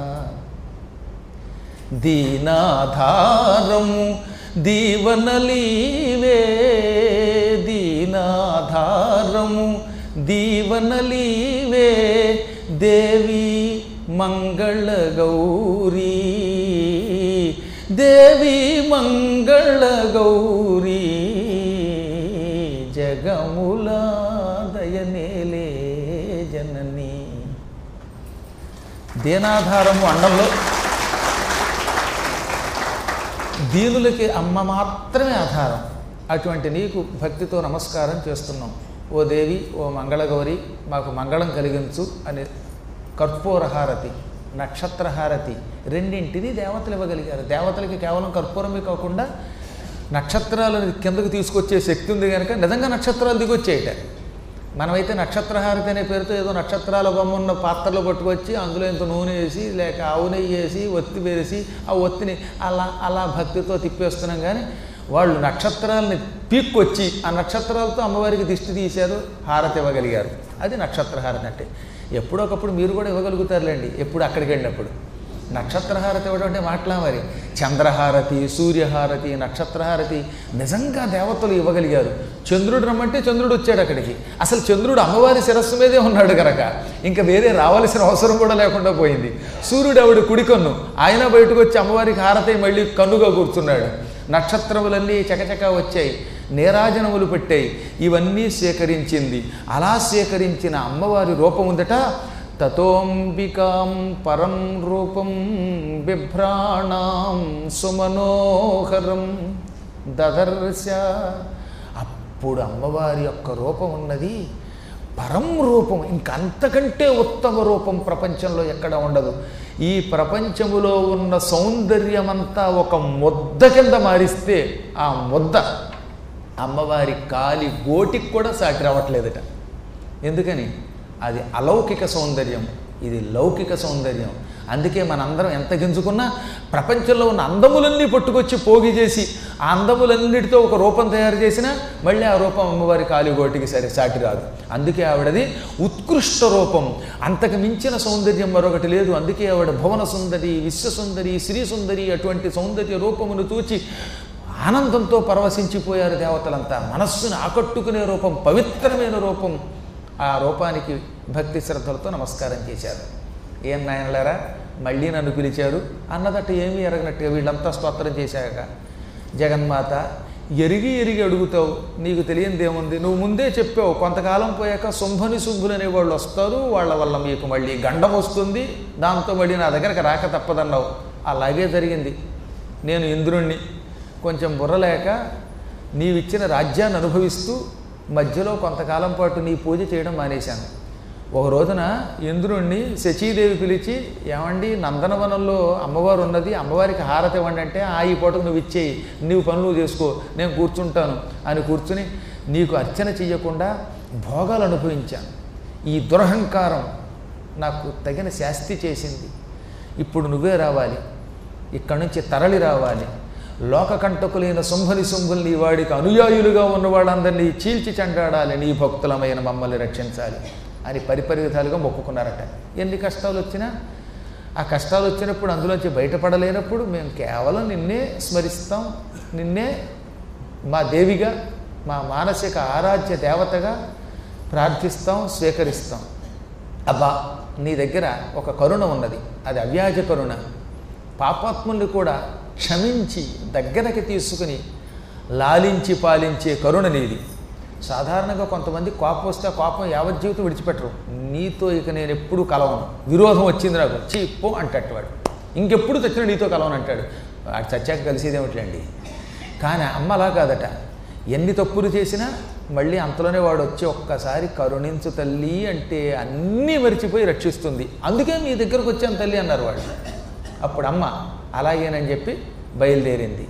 దీనాధారము దీవనలీవే, దీనాధారము దీవనలీవే, దేవి మంగళ గౌరీ, దేవి మంగళ గౌరీ, జగముల దయనేలే జననీ. దీనాధారము అండంలో దీనులకి అమ్మ మాత్రమే ఆధారం. అటువంటి నీకు భక్తితో నమస్కారం చేస్తున్నాం. ఓ దేవి, ఓ మంగళగౌరి, మాకు మంగళం కలిగించు అని కర్పూరహారతి, నక్షత్రహారతి రెండింటినీ దేవతలు ఇవ్వగలిగారు. దేవతలకి కేవలం కర్పూరమే కాకుండా నక్షత్రాలను కిందకు తీసుకొచ్చే శక్తి ఉంది కనుక నిజంగా నక్షత్రాలు దిగొచ్చేయట. మనమైతే నక్షత్రహారతి అనే పేరుతో ఏదో నక్షత్రాల బొమ్మ ఉన్న పాత్రలు పట్టుకొచ్చి అందులో ఇంత నూనె వేసి లేక ఆవు నెయ్యి వేసి ఒత్తి వేసి ఆ ఒత్తిని అలా అలా భక్తితో తిప్పేస్తున్నాం. కానీ వాళ్ళు నక్షత్రాలని పీక్కొచ్చి ఆ నక్షత్రాలతో అమ్మవారికి దిష్టి తీశారు, హారతి ఇవ్వగలిగారు. అది నక్షత్రహారతి అంటే. ఎప్పుడొకప్పుడు మీరు కూడా ఇవ్వగలుగుతారులేండి, ఎప్పుడు అక్కడికి వెళ్ళినప్పుడు. నక్షత్రహారతి ఇవ్వడం అంటే మాట్లా మరి చంద్రహారతి, సూర్యహారతి, నక్షత్రహారతి నిజంగా దేవతలు ఇవ్వగలిగారు. చంద్రుడు రమ్మంటే చంద్రుడు వచ్చాడు అక్కడికి. అసలు చంద్రుడు అమ్మవారి శిరస్సు మీదే ఉన్నాడు కనుక ఇంకా వేరే రావాల్సిన అవసరం కూడా లేకుండా పోయింది. సూర్యుడు ఆవిడ కుడికన్ను, ఆయన బయటకు వచ్చి అమ్మవారికి హారతి మళ్ళీ కన్నుగా కూర్చున్నాడు. నక్షత్రములన్నీ చకచక వచ్చాయి, నీరాజనములు పెట్టాయి, ఇవన్నీ సేకరించింది. అలా సేకరించిన అమ్మవారి రూపం ఉందట. తతోంబికాం పరం రూపం బిభ్రాణాం సుమనోహరం దదర్శ. అప్పుడు అమ్మవారి యొక్క రూపం ఉన్నది పరం రూపం, ఇంకంతకంటే ఉత్తమ రూపం ప్రపంచంలో ఎక్కడ ఉండదు. ఈ ప్రపంచములో ఉన్న సౌందర్యమంతా ఒక ముద్ద కింద మారిస్తే ఆ ముద్ద అమ్మవారి కాలి గోటికి కూడా సాటి రావట్లేదట. ఎందుకని? అది అలౌకిక సౌందర్యం, ఇది లౌకిక సౌందర్యం. అందుకే మనందరం ఎంత గింజుకున్నా ప్రపంచంలో ఉన్న అందములన్నీ పట్టుకొచ్చి పోగి చేసి ఆ అందములన్నిటితో ఒక రూపం తయారు చేసినా మళ్ళీ ఆ రూపం అమ్మవారి కాలిగోటికి సరే సాటి రాదు. అందుకే ఆవిడది ఉత్కృష్ట రూపం, అంతకు మించిన సౌందర్యం మరొకటి లేదు. అందుకే ఆవిడ భువన సుందరి, విశ్వసుందరి, శ్రీ సుందరి అటువంటి సౌందర్య రూపమును చూచి ఆనందంతో పరవశించిపోయారు దేవతలంతా. మనస్సును ఆకట్టుకునే రూపం, పవిత్రమైన రూపం. ఆ రూపానికి భక్తి శ్రద్ధలతో నమస్కారం చేశారు. ఏం నాయనలారా మళ్ళీ నన్ను పిలిచారు అన్నదట్టు ఏమీ ఎరగనట్టుగా వీళ్ళంతా స్తోత్రం చేశాక, జగన్మాత ఎరిగి ఎరిగి అడుగుతావు, నీకు తెలియనిదేముంది? నువ్వు ముందే చెప్పావు, కొంతకాలం పోయాక శుంభని శుంభులు అనేవాళ్ళు వస్తారు, వాళ్ళ వల్ల మీకు మళ్ళీ గండం వస్తుంది, దాంతో మళ్ళీ నా దగ్గరకు రాక తప్పదన్నావు. అలాగే జరిగింది. నేను ఇంద్రుణ్ణి కొంచెం బుర్రలేక నీవిచ్చిన రాజ్యాన్ని అనుభవిస్తూ మధ్యలో కొంతకాలం పాటు నీ పూజ చేయడం మానేశాను. ఒక రోజున ఇంద్రుణ్ణి శచీదేవి పిలిచి, ఏమండి నందనవనంలో అమ్మవారు ఉన్నది, అమ్మవారికి హారతి ఇవ్వండి అంటే, ఆ ఈ పూటకు నువ్వు ఇచ్చేయి, నీవు పనులు చేసుకో, నేను కూర్చుంటాను అని కూర్చుని నీకు అర్చన చెయ్యకుండా భోగాలు అనుభవించాను. ఈ దురహంకారం నాకు తగిన శాస్తి చేసింది. ఇప్పుడు నువ్వే రావాలి, ఇక్కడి నుంచి తరలి రావాలి, లోకకంటకులైన శుంభని శుంభుల్ని వాడికి అనుయాయులుగా ఉన్న వాళ్ళందరినీ చీల్చి చెండాడాలి, నీ భక్తులమైన మమ్మల్ని రక్షించాలి అని పరిపరి విధాలుగా మొక్కుకున్నారట. ఎన్ని కష్టాలు వచ్చినా, ఆ కష్టాలు వచ్చినప్పుడు అందులోంచి బయటపడలేనప్పుడు మేము కేవలం నిన్నే స్మరిస్తాం, నిన్నే మా దేవిగా, మా మానసిక ఆరాధ్య దేవతగా ప్రార్థిస్తాం, స్వీకరిస్తాం. అబ్బా నీ దగ్గర ఒక కరుణ ఉన్నది, అది అవ్యాజ కరుణ. పాపాత్ముల్ని కూడా క్షమించి దగ్గరకి తీసుకుని లాలించి పాలించే కరుణ నీది. సాధారణంగా కొంతమంది కోపం వస్తే కోపం యావజ్జీవితం విడిచిపెట్టరు. నీతో ఇక నేను ఎప్పుడు కలవను, విరోధం వచ్చింది నాకు చీప్పు అంటట్టు వాడు, ఇంకెప్పుడు తెచ్చిన నీతో కలవను అంటాడు. వాడు చచ్చాక కలిసేదేమిటండి. కానీ అమ్మ అలా కాదట, ఎన్ని తప్పులు చేసినా మళ్ళీ అంతలోనే వాడు వచ్చి ఒక్కసారి కరుణించు తల్లి అంటే అన్నీ మరిచిపోయి రక్షిస్తుంది. అందుకే మీ దగ్గరకు వచ్చాను తల్లి అన్నారు వాళ్ళు. అప్పుడు అమ్మ అలాగేనని చెప్పి బయలుదేరింది.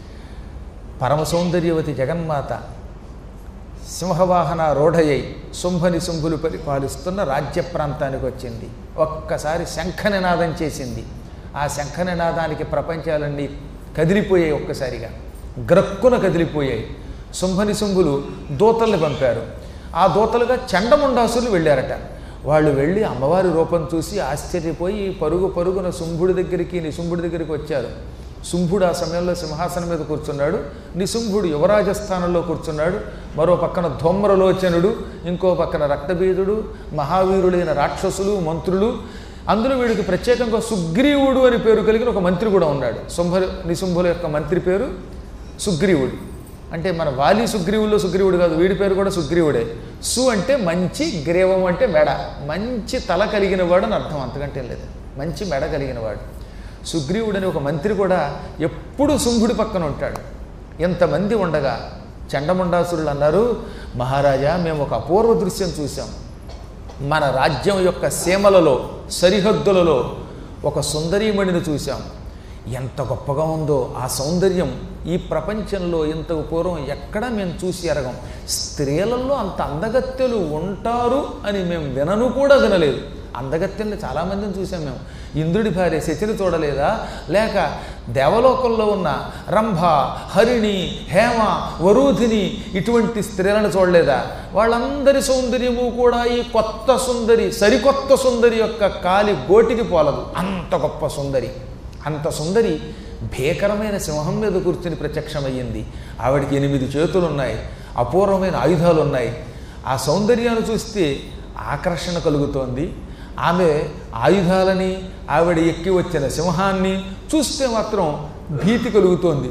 పరమ సౌందర్యవతి జగన్మాత సింహవాహన రూఢయ్యై శుంభని శుంభులు పరిపాలిస్తున్న రాజ్య ప్రాంతానికి వచ్చింది. ఒక్కసారి శంఖనినాదం చేసింది. ఆ శంఖనినాదానికి ప్రపంచాలన్నీ కదిలిపోయాయి, ఒక్కసారిగా గ్రక్కున కదిలిపోయాయి. శుంభని శుంభులు దూతల్ని పంపారు. ఆ దూతలుగా చండముండాసులు వెళ్ళారట. వాళ్ళు వెళ్ళి అమ్మవారి రూపం చూసి ఆశ్చర్యపోయి పరుగు పరుగున శుంభుడి దగ్గరికి నిశుంభుడి దగ్గరికి వచ్చారు. శుంభుడు ఆ సమయంలో సింహాసనం మీద కూర్చున్నాడు, నిశుంభుడు యువరాజస్థానంలో కూర్చున్నాడు. మరో పక్కన ధూమ్రలోచనుడు, ఇంకో పక్కన రక్తబీజుడు, మహావీరులైన రాక్షసులు, మంత్రులు. అందులో వీడికి ప్రత్యేకంగా సుగ్రీవుడు అని పేరు కలిగిన ఒక మంత్రి కూడా ఉన్నాడు. శుంభ నిశుంభుల యొక్క మంత్రి పేరు సుగ్రీవుడు. అంటే మన వాలి సుగ్రీవుల్లో సుగ్రీవుడు కాదు, వీడి పేరు కూడా సుగ్రీవుడే. సు అంటే మంచి, గ్రీవం అంటే మెడ, మంచి తల కలిగిన వాడు అని అర్థం, అంతకంటే లేదు. మంచి మెడ కలిగిన వాడు సుగ్రీవుడని ఒక మంత్రి కూడా ఎప్పుడూ శుంభుడి పక్కన ఉంటాడు. ఎంతమంది ఉండగా చండముండాసురులు అన్నారు, మహారాజా మేము ఒక అపూర్వ దృశ్యం చూసాం. మన రాజ్యం యొక్క సీమలలో, సరిహద్దులలో ఒక సుందరీమణిని చూసాం. ఎంత గొప్పగా ఉందో ఆ సౌందర్యం, ఈ ప్రపంచంలో ఇంతకు పూర్వం ఎక్కడా మేము చూసి ఎరగం. స్త్రీలలో అంత అందగత్తెలు ఉంటారు అని మేము వినను కూడా వినలేదు. అందగత్తెల్ని చాలామందిని చూసాం మేము. ఇంద్రుడి భార్య శచిని చూడలేదా? లేక దేవలోకంలో ఉన్న రంభ, హరిణి, హేమ, వరూధిని ఇటువంటి స్త్రీలను చూడలేదా? వాళ్ళందరి సౌందర్యము కూడా ఈ కొత్త సుందరి, సరికొత్త సుందరి యొక్క కాలి గోటికి పోలదు. అంత గొప్ప సుందరి, అంత సుందరి భీకరమైన సింహం మీద కూర్చుని ప్రత్యక్షమయ్యింది. ఆవిడికి ఎనిమిది చేతులు ఉన్నాయి, అపూర్వమైన ఆయుధాలు ఉన్నాయి. ఆ సౌందర్యాన్ని చూస్తే ఆకర్షణ కలుగుతోంది. ఆమె ఆయుధాలని, ఆవిడ ఎక్కి వచ్చిన సింహాన్ని చూస్తే మాత్రం భీతి కలుగుతోంది.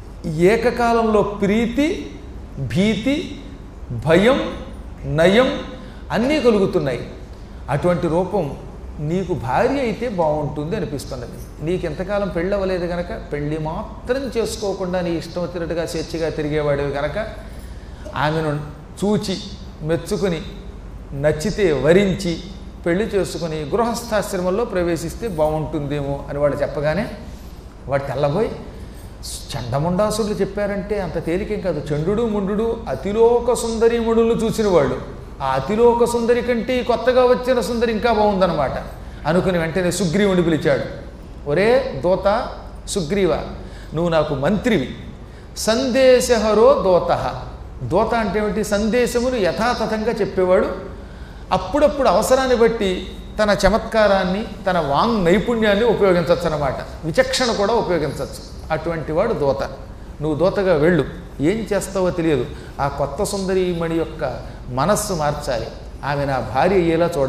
ఏకకాలంలో ప్రీతి, భీతి, భయం, నయం అన్నీ కలుగుతున్నాయి. అటువంటి రూపం నీకు భార్య అయితే బాగుంటుంది అనిపిస్తున్నది. నీకు ఎంతకాలం పెళ్ళి అవ్వలేదు కనుక, పెళ్ళి మాత్రం చేసుకోకుండా నీ ఇష్టం వచ్చినట్టుగా స్వేచ్ఛగా తిరిగేవాడివి కనుక ఆమెను చూచి మెచ్చుకుని నచ్చితే వరించి పెళ్లి చేసుకుని గృహస్థాశ్రమంలో ప్రవేశిస్తే బాగుంటుందేమో అని వాడు చెప్పగానే వాడు తెల్లబోయి, చండముండాసురులు చెప్పారంటే అంత తేలికేం కాదు. చండు ముండు అతిలోక సుందరీముడులు చూసిన వాళ్ళు, ఆ అతిలోక సుందరి కంటే కొత్తగా వచ్చిన సుందరి ఇంకా బాగుందన్నమాట అనుకుని వెంటనే సుగ్రీవుని పిలిచాడు. ఒరే దూత సుగ్రీవ, నువ్వు నాకు మంత్రివి. సందేశహరో దూత. దూత అంటే ఏమిటి? సందేశమును యథాతథంగా చెప్పేవాడు. అప్పుడప్పుడు అవసరాన్ని బట్టి తన చమత్కారాన్ని, తన వాంగ్ నైపుణ్యాన్ని ఉపయోగించవచ్చు అన్నమాట. విచక్షణ కూడా ఉపయోగించవచ్చు. అటువంటి వాడు దూత. నువ్వు దూతగా వెళ్ళు, ఏం చేస్తావో తెలియదు. ఆ కొత్త సుందరీమణి యొక్క మనస్సు మార్చాలి, ఆమె నా భార్య అయ్యేలా చూడాలి.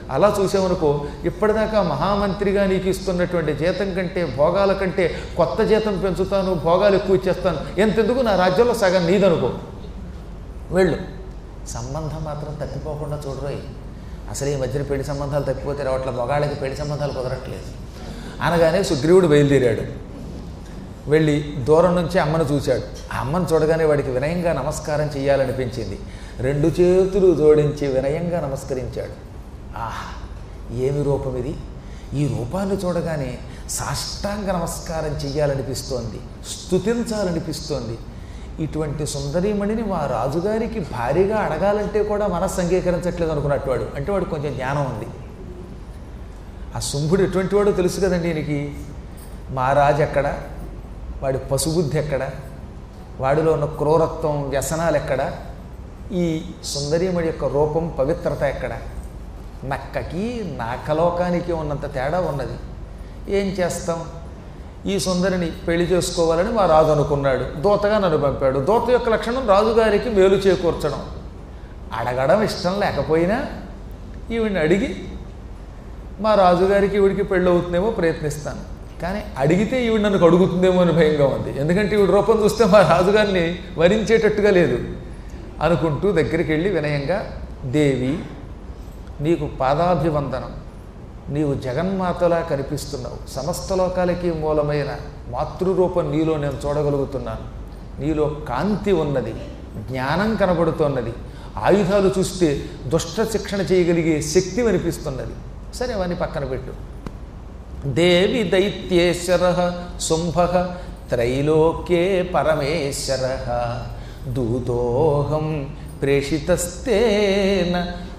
అలా చూసామనుకో ఇప్పటిదాకా మహామంత్రిగా నీకు ఇస్తున్నటువంటి జీతం కంటే భోగాల కంటే కొత్త జీతం పెంచుతాను, భోగాలు ఎక్కువ ఇచ్చేస్తాను, ఎంతెందుకు నా రాజ్యంలో సగం నీదనుకో, వెళ్ళు. సంబంధం మాత్రం తప్పిపోకుండా చూడరోయ్. అసలు ఈ మధ్యన పెళ్లి సంబంధాలు తప్పిపోతే రావట్ల, మగాళ్ళకి పెళ్లి సంబంధాలు కుదరట్లేదు. అనగానే సుగ్రీవుడు బయలుదేరాడు. వెళ్ళి దూరం నుంచి అమ్మను చూశాడు. ఆ అమ్మను చూడగానే వాడికి వినయంగా నమస్కారం చేయాలనిపించింది. రెండు చేతులు జోడించి వినయంగా నమస్కరించాడు. ఆహా, ఏమి రూపం ఇది! ఈ రూపాన్ని చూడగానే సాష్టాంగ నమస్కారం చెయ్యాలనిపిస్తోంది, స్తుతించాలనిపిస్తోంది. ఇటువంటి సుందరీమణిని మా రాజుగారికి భారీగా అడగాలంటే కూడా మనస్సు అంగీకరించట్లేదు అనుకున్నట్టు వాడు. అంటే వాడు కొంచెం జ్ఞానం ఉంది. ఆ శుంభుడు ఎటువంటి వాడో తెలుసు కదండి ఈయనకి. మా రాజు ఎక్కడ, వాడి పశుబుద్ధి ఎక్కడ, వాడిలో ఉన్న క్రూరత్వం వ్యసనాలు ఎక్కడ, ఈ సుందరీమణి యొక్క రూపం పవిత్రత ఎక్కడ? నక్కకి నాకలోకానికి ఉన్నంత తేడా ఉన్నది. ఏం చేస్తాం, ఈ సుందరిని పెళ్లి చేసుకోవాలని మా రాజు అనుకున్నాడు. దూతగా నన్ను పంపాడు. దూత యొక్క లక్షణం రాజుగారికి మేలు చేకూర్చడం. అడగడం ఇష్టం లేకపోయినా ఈవిడిని అడిగి మా రాజుగారికి ఈవిడికి పెళ్ళి అవుతుందేమో ప్రయత్నిస్తాను. కానీ అడిగితే ఈవిడ నన్ను అడుగుతుందేమో అని భయంగా ఉంది. ఎందుకంటే ఈవిడ రూపం చూస్తే మా రాజుగారిని వరించేటట్టుగా లేదు అనుకుంటూ దగ్గరికి వెళ్ళి వినయంగా, దేవి నీకు పాదాభివందనం, నీవు జగన్మాతలా కనిపిస్తున్నావు, సమస్త లోకాలకి మూలమైన మాతృరూపం నీలో నేను చూడగలుగుతున్నాను, నీలో కాంతి ఉన్నది, జ్ఞానం కనబడుతున్నది, ఆయుధాలు చూస్తే దుష్ట శిక్షణ చేయగలిగే శక్తి అనిపిస్తున్నది. సరే అవన్నీ పక్కన పెట్టు. దేవి దైత్యేశ్వర శుంభ త్రైలోక్యే పరమేశ్వర దూతోహం ప్రేషితస్తేన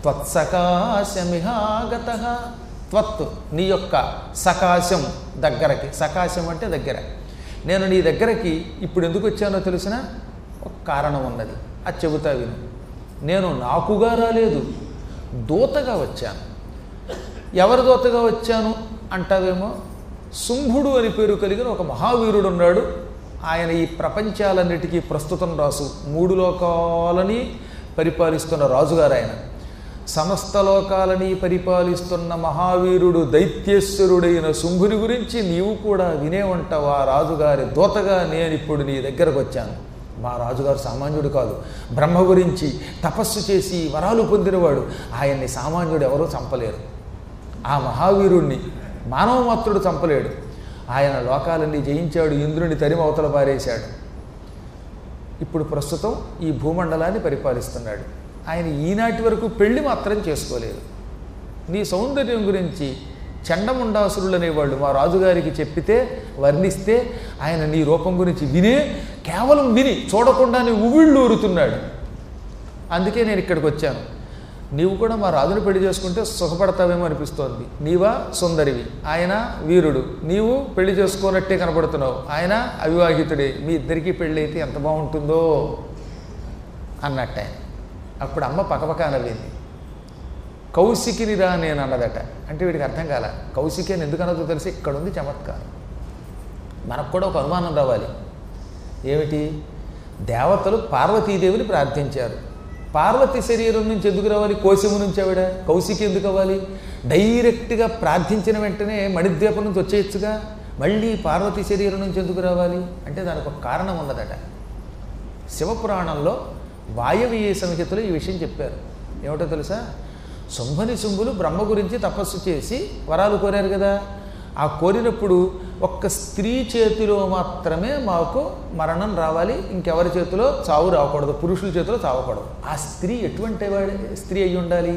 త్వత్సకాశమిహాగత. త్వత్ నీ యొక్క సకాశం దగ్గరకి, సకాశం అంటే దగ్గర. నేను నీ దగ్గరకి ఇప్పుడు ఎందుకు వచ్చానో తెలిసిన ఒక కారణం ఉన్నది, అది చెబుతా విను. నేను నాకుగా రాలేదు, దూతగా వచ్చాను. ఎవరి దూతగా వచ్చాను అంటావేమో, శుంభుడు అని పేరు కలిగిన ఒక మహావీరుడు ఉన్నాడు. ఆయన ఈ ప్రపంచాలన్నిటికీ ప్రస్తుతం రాసు, మూడు లోకాలని పరిపాలిస్తున్న రాజుగారు ఆయన. సమస్త లోకాలని పరిపాలిస్తున్న మహావీరుడు దైత్యేశ్వరుడైన శుంభుని గురించి నీవు కూడా వినే ఉంటావు. ఆ రాజుగారి దూతగా నేను ఇప్పుడు నీ దగ్గరకు వచ్చాను. మా రాజుగారు సామాన్యుడు కాదు, బ్రహ్మ గురించి తపస్సు చేసి వరాలు పొందినవాడు. ఆయన్ని సామాన్యుడు ఎవరూ చంపలేరు. ఆ మహావీరుణ్ణి మానవమాత్రుడు చంపలేడు. ఆయన లోకాలన్నీ జయించాడు, ఇంద్రుని తరిమి అవతల పారేశాడు. ఇప్పుడు ప్రస్తుతం ఈ భూమండలాన్ని పరిపాలిస్తున్నాడు. ఆయన ఈనాటి వరకు పెళ్లి మాత్రం చేసుకోలేదు. నీ సౌందర్యం గురించి చండముండాసురులు అనేవాళ్ళు మా రాజుగారికి చెప్పితే, వర్ణిస్తే ఆయన నీ రూపం గురించి వినే, కేవలం విని చూడకుండానే ఉవ్విళ్ళు ఊరుతున్నాడు. అందుకే నేను ఇక్కడికి వచ్చాను. నీవు కూడా మా రాజుని పెళ్లి చేసుకుంటే సుఖపడతావేమో అనిపిస్తోంది. నీవా సుందరివి, ఆయన వీరుడు, నీవు పెళ్లి చేసుకోనట్టే కనపడుతున్నావు, ఆయన అవివాహితుడే. మీ ఇద్దరికీ పెళ్ళి అయితే ఎంత బాగుంటుందో అన్నట్టు ఆయన. అప్పుడు అమ్మ పకపక నవ్వింది. కౌశికిని రా నేను అన్నదట. అంటే వీడికి అర్థం కాల. కౌశికి అని ఎందుకు అన్నదో తెలిసి ఇక్కడ ఉంది చమత్కారం. మనకు కూడా ఒక అనుమానం రావాలి. ఏమిటి? దేవతలు పార్వతీదేవిని ప్రార్థించారు. పార్వతి శరీరం నుంచి ఎందుకు రావాలి? కోశము నుంచి ఆవిడ. కౌశికి ఎందుకు అవ్వాలి? డైరెక్ట్గా ప్రార్థించిన వెంటనే మణిద్వీపం నుంచి వచ్చేయచ్చుగా, మళ్ళీ పార్వతి శరీరం నుంచి ఎందుకు రావాలి అంటే దానికి ఒక కారణం ఉన్నదట. శివపురాణంలో వాయవీయ సంహితలో ఈ విషయం చెప్పారు. ఏమిటో తెలుసా? శుంభని శుంభులు బ్రహ్మ గురించి తపస్సు చేసి వరాలు కోరారు కదా. ఆ కోరినప్పుడు ఒక్క స్త్రీ చేతిలో మాత్రమే మాకు మరణం రావాలి, ఇంకెవరి చేతిలో చావు రాకూడదు, పురుషుల చేతిలో చావకూడదు. ఆ స్త్రీ ఎటువంటి వాడి స్త్రీ అయి ఉండాలి?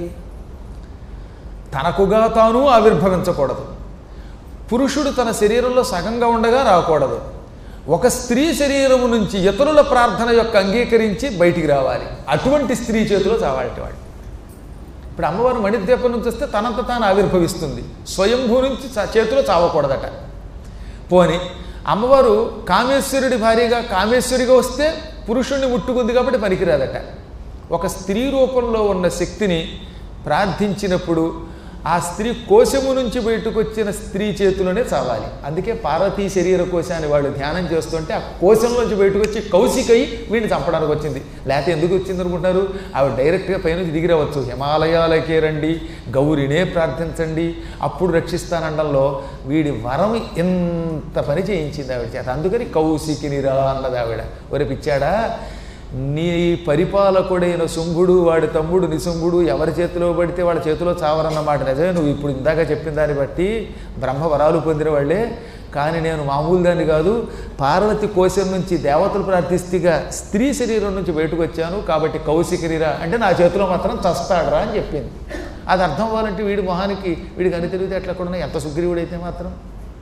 తనకుగా తాను ఆవిర్భవించకూడదు, పురుషుడు తన శరీరంలో సగంగా ఉండగా రాకూడదు, ఒక స్త్రీ శరీరము నుంచి ఇతరుల ప్రార్థన యొక్క అంగీకరించి బయటికి రావాలి. అటువంటి స్త్రీ చేతిలో చావాలంటే వాడు. ఇప్పుడు అమ్మవారు మణిద్వీపం నుంచి వస్తే తనంత తాను ఆవిర్భవిస్తుంది, స్వయంభూ నుంచి చేతిలో చావకూడదట. పోని అమ్మవారు కామేశ్వరుడి భార్యగా కామేశ్వరిగా వస్తే పురుషుణ్ణి ముట్టుకుంది కాబట్టి పనికిరాదట. ఒక స్త్రీ రూపంలో ఉన్న శక్తిని ప్రార్థించినప్పుడు ఆ స్త్రీ కోశము నుంచి బయటకు వచ్చిన స్త్రీ చేతిలోనే చావాలి. అందుకే పార్వతీ శరీర కోశాన్ని వాళ్ళు ధ్యానం చేస్తుంటే ఆ కోశంలోంచి బయటకు వచ్చి కౌశికై వీడిని చంపడానికి వచ్చింది. లేకపోతే ఎందుకు వచ్చింది అనుకుంటారు? ఆవిడ డైరెక్ట్గా పైనుంచి దిగిరవచ్చు. హిమాలయాలకే రండి, గౌరినే ప్రార్థించండి, అప్పుడు రక్షిస్తానండంలో వీడి వరం ఎంత పని చేయించింది ఆవిడ చేత. అందుకని కౌశికినిరా అన్నది ఆవిడ. ఒరే పిచ్చాడా, నీ పరిపాలకుడైన శుంభుడు, వాడి తమ్ముడు నిశుంభుడు ఎవరి చేతిలో పడితే వాళ్ళ చేతిలో చావరన్నమాట నిజమే. నువ్వు ఇప్పుడు ఇందాక చెప్పిన దాన్ని బట్టి బ్రహ్మ వరాలు పొందిన వాళ్ళే. కానీ నేను మామూలు దాన్ని కాదు, పార్వతి కోశం నుంచి దేవతలు ప్రార్థిస్తేగా స్త్రీ శరీరం నుంచి బయటకు వచ్చాను, కాబట్టి కౌశికినిరా అంటే నా చేతిలో మాత్రం చస్తాడరా అని చెప్పింది. అది అర్థం అవ్వాలంటే వీడి మొహానికి వీడికి అని తెలివితే ఎట్లా కూడా ఎంత సుగ్రీవుడైతే మాత్రం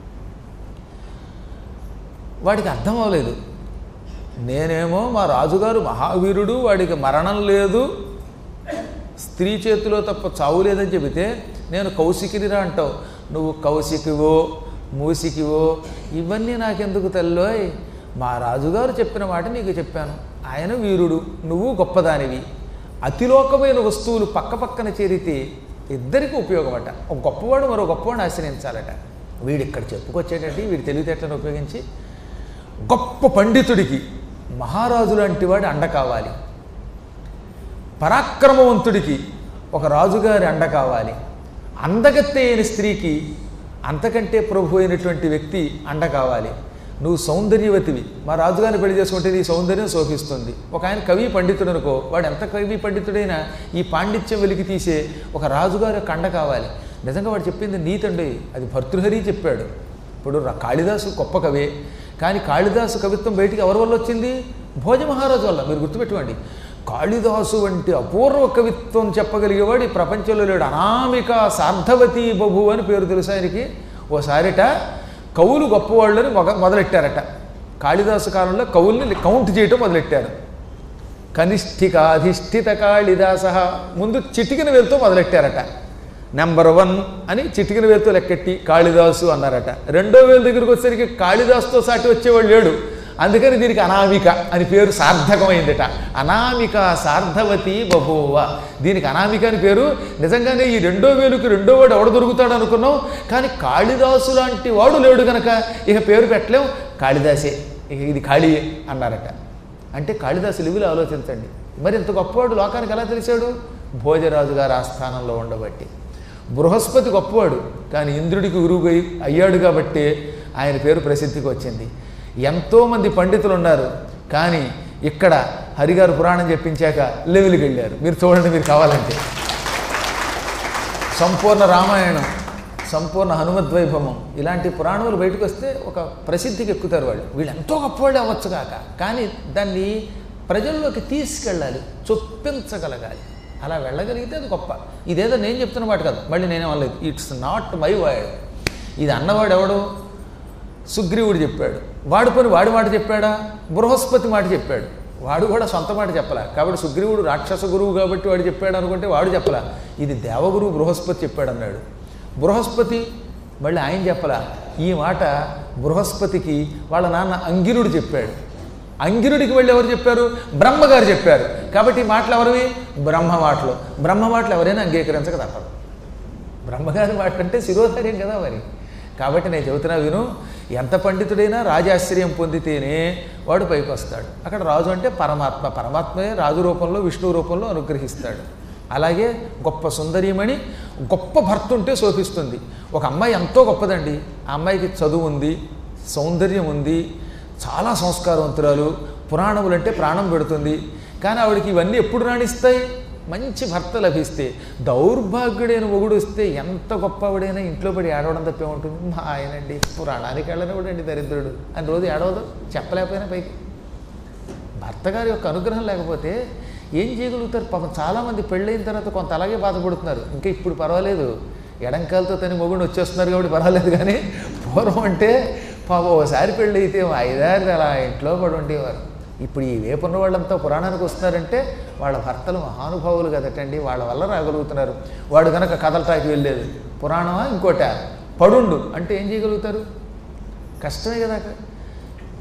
వాడికి అర్థం అవ్వలేదు. నేనేమో మా రాజుగారు మహావీరుడు, వాడికి మరణం లేదు, స్త్రీ చేతిలో తప్ప చావు లేదని చెబితే నేను కౌశికినిరా అంటావు. నువ్వు కౌశికివో మూసికివో ఇవన్నీ నాకెందుకు తల్లోయ్, మా రాజుగారు చెప్పిన మాట నీకు చెప్పాను. ఆయన వీరుడు, నువ్వు గొప్పదానివి. అతిలోకమైన వస్తువులు పక్క పక్కన చేరితే ఇద్దరికి ఉపయోగమట. ఒక గొప్పవాడు మరో గొప్పవాడిని ఆశ్రయించాలట. వీడిక్కడ చెప్పుకొచ్చేటట్టు వీడి తెలివితేటలను ఉపయోగించి గొప్ప పండితుడికి మహారాజు లాంటి వాడి అండ కావాలి, పరాక్రమవంతుడికి ఒక రాజుగారి అండ కావాలి, అందగత్తె అయిన స్త్రీకి అంతకంటే ప్రభు అయినటువంటి వ్యక్తి అండ కావాలి. నువ్వు సౌందర్యవతివి, మా రాజుగారిని పెళ్లి చేసుకుంటే నీ సౌందర్యం శోభిస్తుంది. ఒక ఆయన కవి పండితుడు అనుకో, వాడు ఎంత కవి పండితుడైనా ఈ పాండిత్యం వెలికి తీసే ఒక రాజుగారి యొక్క అండ కావాలి. నిజంగా వాడు చెప్పింది నీతండి, అది భర్తృహరి చెప్పాడు. ఇప్పుడు కాళిదాసు గొప్ప కవే, కానీ కాళిదాసు కవిత్వం బయటికి ఎవరి వల్ల వచ్చింది? భోజ మహారాజు వల్ల. మీరు గుర్తుపెట్టుకోండి, కాళిదాసు వంటి అపూర్వ కవిత్వం చెప్పగలిగేవాడు ఈ ప్రపంచంలో లేడు. అనామిక సార్ధవతి బభు అని పేరు తెలుసు ఆయనకి. ఓసారిట కవులు గొప్పవాళ్ళని మొగ మొదలెట్టారట. కాళిదాసు కాలంలో కవుల్ని కౌంట్ చేయటం మొదలెట్టారు. కనిష్ఠిక అధిష్ఠిత కాళిదాస ముందు చిటికిన వేలుతో మొదలెట్టారట. నెంబర్ వన్ అని చిటికిన వేలుతో లెక్కెట్టి కాళిదాసు అన్నారట. రెండో వేలు దగ్గరికి వచ్చేసరికి కాళిదాసుతో సాటి వచ్చేవాళ్ళు లేడు. అందుకని దీనికి అనామిక అని పేరు సార్థకమైందట. అనామిక సార్ధవతి బభూవ, దీనికి అనామిక అని పేరు. నిజంగానే ఈ రెండో వేలుకి రెండో వాడు ఎవడ దొరుకుతాడు అనుకున్నాం, కానీ కాళిదాసు లాంటి వాడు లేడు కనుక ఇక పేరు పెట్టలేం, కాళిదాసే, ఇక ఇది కాళీయే అన్నారట. అంటే కాళిదాసు లివిలో ఆలోచించండి. మరి ఇంత గొప్పవాడు లోకానికి ఎలా తెలిసాడు? భోజరాజు గారు ఆస్థానంలో ఉండబట్టి. బృహస్పతి గొప్పవాడు, కానీ ఇంద్రుడికి గురువు అయ్యాడు కాబట్టి ఆయన పేరు ప్రసిద్ధికి వచ్చింది. ఎంతోమంది పండితులు ఉన్నారు, కానీ ఇక్కడ హరిగారు పురాణం చెప్పించాక లెవెల్కి వెళ్ళారు. మీరు చూడండి, మీరు కావాలంటే సంపూర్ణ రామాయణం, సంపూర్ణ హనుమద్వైభవం ఇలాంటి పురాణాలు బయటకు వస్తే ఒక ప్రసిద్ధికి ఎక్కుతారు వాళ్ళు. వీళ్ళు ఎంతో గొప్పవాళ్ళు అవ్వచ్చు కాక, కానీ దాన్ని ప్రజల్లోకి తీసుకెళ్ళాలి, చొప్పించగలగాలి. అలా వెళ్ళగలిగితే అది గొప్ప. ఇదేదో నేను చెప్తున్న మాట కాదు, మళ్ళీ నేనే అనలేదు. It's not my word. ఇది అన్నవాడు ఎవడు? సుగ్రీవుడు చెప్పాడు. వాడు పని వాడి మాట చెప్పాడా? బృహస్పతి మాట చెప్పాడు. వాడు కూడా సొంత మాట చెప్పలా. కాబట్టి సుగ్రీవుడు రాక్షస గురువు కాబట్టి వాడు చెప్పాడు అనుకుంటే వాడు చెప్పలా. ఇది దేవగురువు బృహస్పతి చెప్పాడు అన్నాడు. బృహస్పతి మళ్ళీ ఆయన చెప్పలా. ఈ మాట బృహస్పతికి వాళ్ళ నాన్న అంగిరుడు చెప్పాడు. అంగిరుడికి వెళ్ళి ఎవరు చెప్పారు? బ్రహ్మగారు చెప్పారు. కాబట్టి ఈ మాటలు ఎవరివి? బ్రహ్మ మాటలు. బ్రహ్మ మాటలు ఎవరైనా అంగీకరించక తప్పదు. బ్రహ్మగారి మాట అంటే శిరోధార్యం కదా మరి. కాబట్టి నేను చెబుతున్నా విను, ఎంత పండితుడైనా రాజాశ్రయం పొందితేనే వాడు పైకి వస్తాడు. అక్కడ రాజు అంటే పరమాత్మ, పరమాత్మయే రాజు రూపంలో విష్ణు రూపంలో అనుగ్రహిస్తాడు. అలాగే గొప్ప సుందరీమణి గొప్ప భర్త ఉంటే శోభిస్తుంది. ఒక అమ్మాయి ఎంతో గొప్పదండి, ఆ అమ్మాయికి చదువు ఉంది, సౌందర్యం ఉంది, చాలా సంస్కారవంతురాలు, పురాణములంటే ప్రాణం పెడుతుంది. కానీ ఆవిడికి ఇవన్నీ ఎప్పుడు రాణిస్తాయి? మంచి భర్త లభిస్తే. దౌర్భాగ్యుడైన మొగుడు వస్తే ఎంత గొప్పవాడైనా ఇంట్లో పడి ఏడవడం తప్పే ఉంటుంది. మా ఆయనండి పురాణానికి వెళ్ళనివాడండి దరిద్రుడు అని రోజు ఏడవదు, చెప్పలేకపోయినా పైకి. భర్త గారి యొక్క అనుగ్రహం లేకపోతే ఏం చేయగలుగుతారు? పాపం చాలామంది పెళ్ళైన తర్వాత కొంత అలాగే బాధపడుతున్నారు. ఇంకా ఇప్పుడు పర్వాలేదు, ఎడంకాలతో తని మొగుడు వచ్చేస్తున్నారు కాబట్టి పర్వాలేదు. కానీ పూర్వం అంటే పాపం ఓసారి పెళ్ళి అయితే ఐదారు అలా ఇంట్లో పడి ఉండేవారు. ఇప్పుడు ఈ వేపున్న వాళ్ళంతా పురాణానికి వస్తున్నారంటే వాళ్ళ భర్తలు మహానుభావులు కదటండి, వాళ్ళ వల్ల రాగలుగుతున్నారు. వాడు కనుక కదలటానికి వెళ్ళలేదు, పురాణమా ఇంకోట పడుండు అంటే ఏం చేయగలుగుతారు? కష్టమే కదా.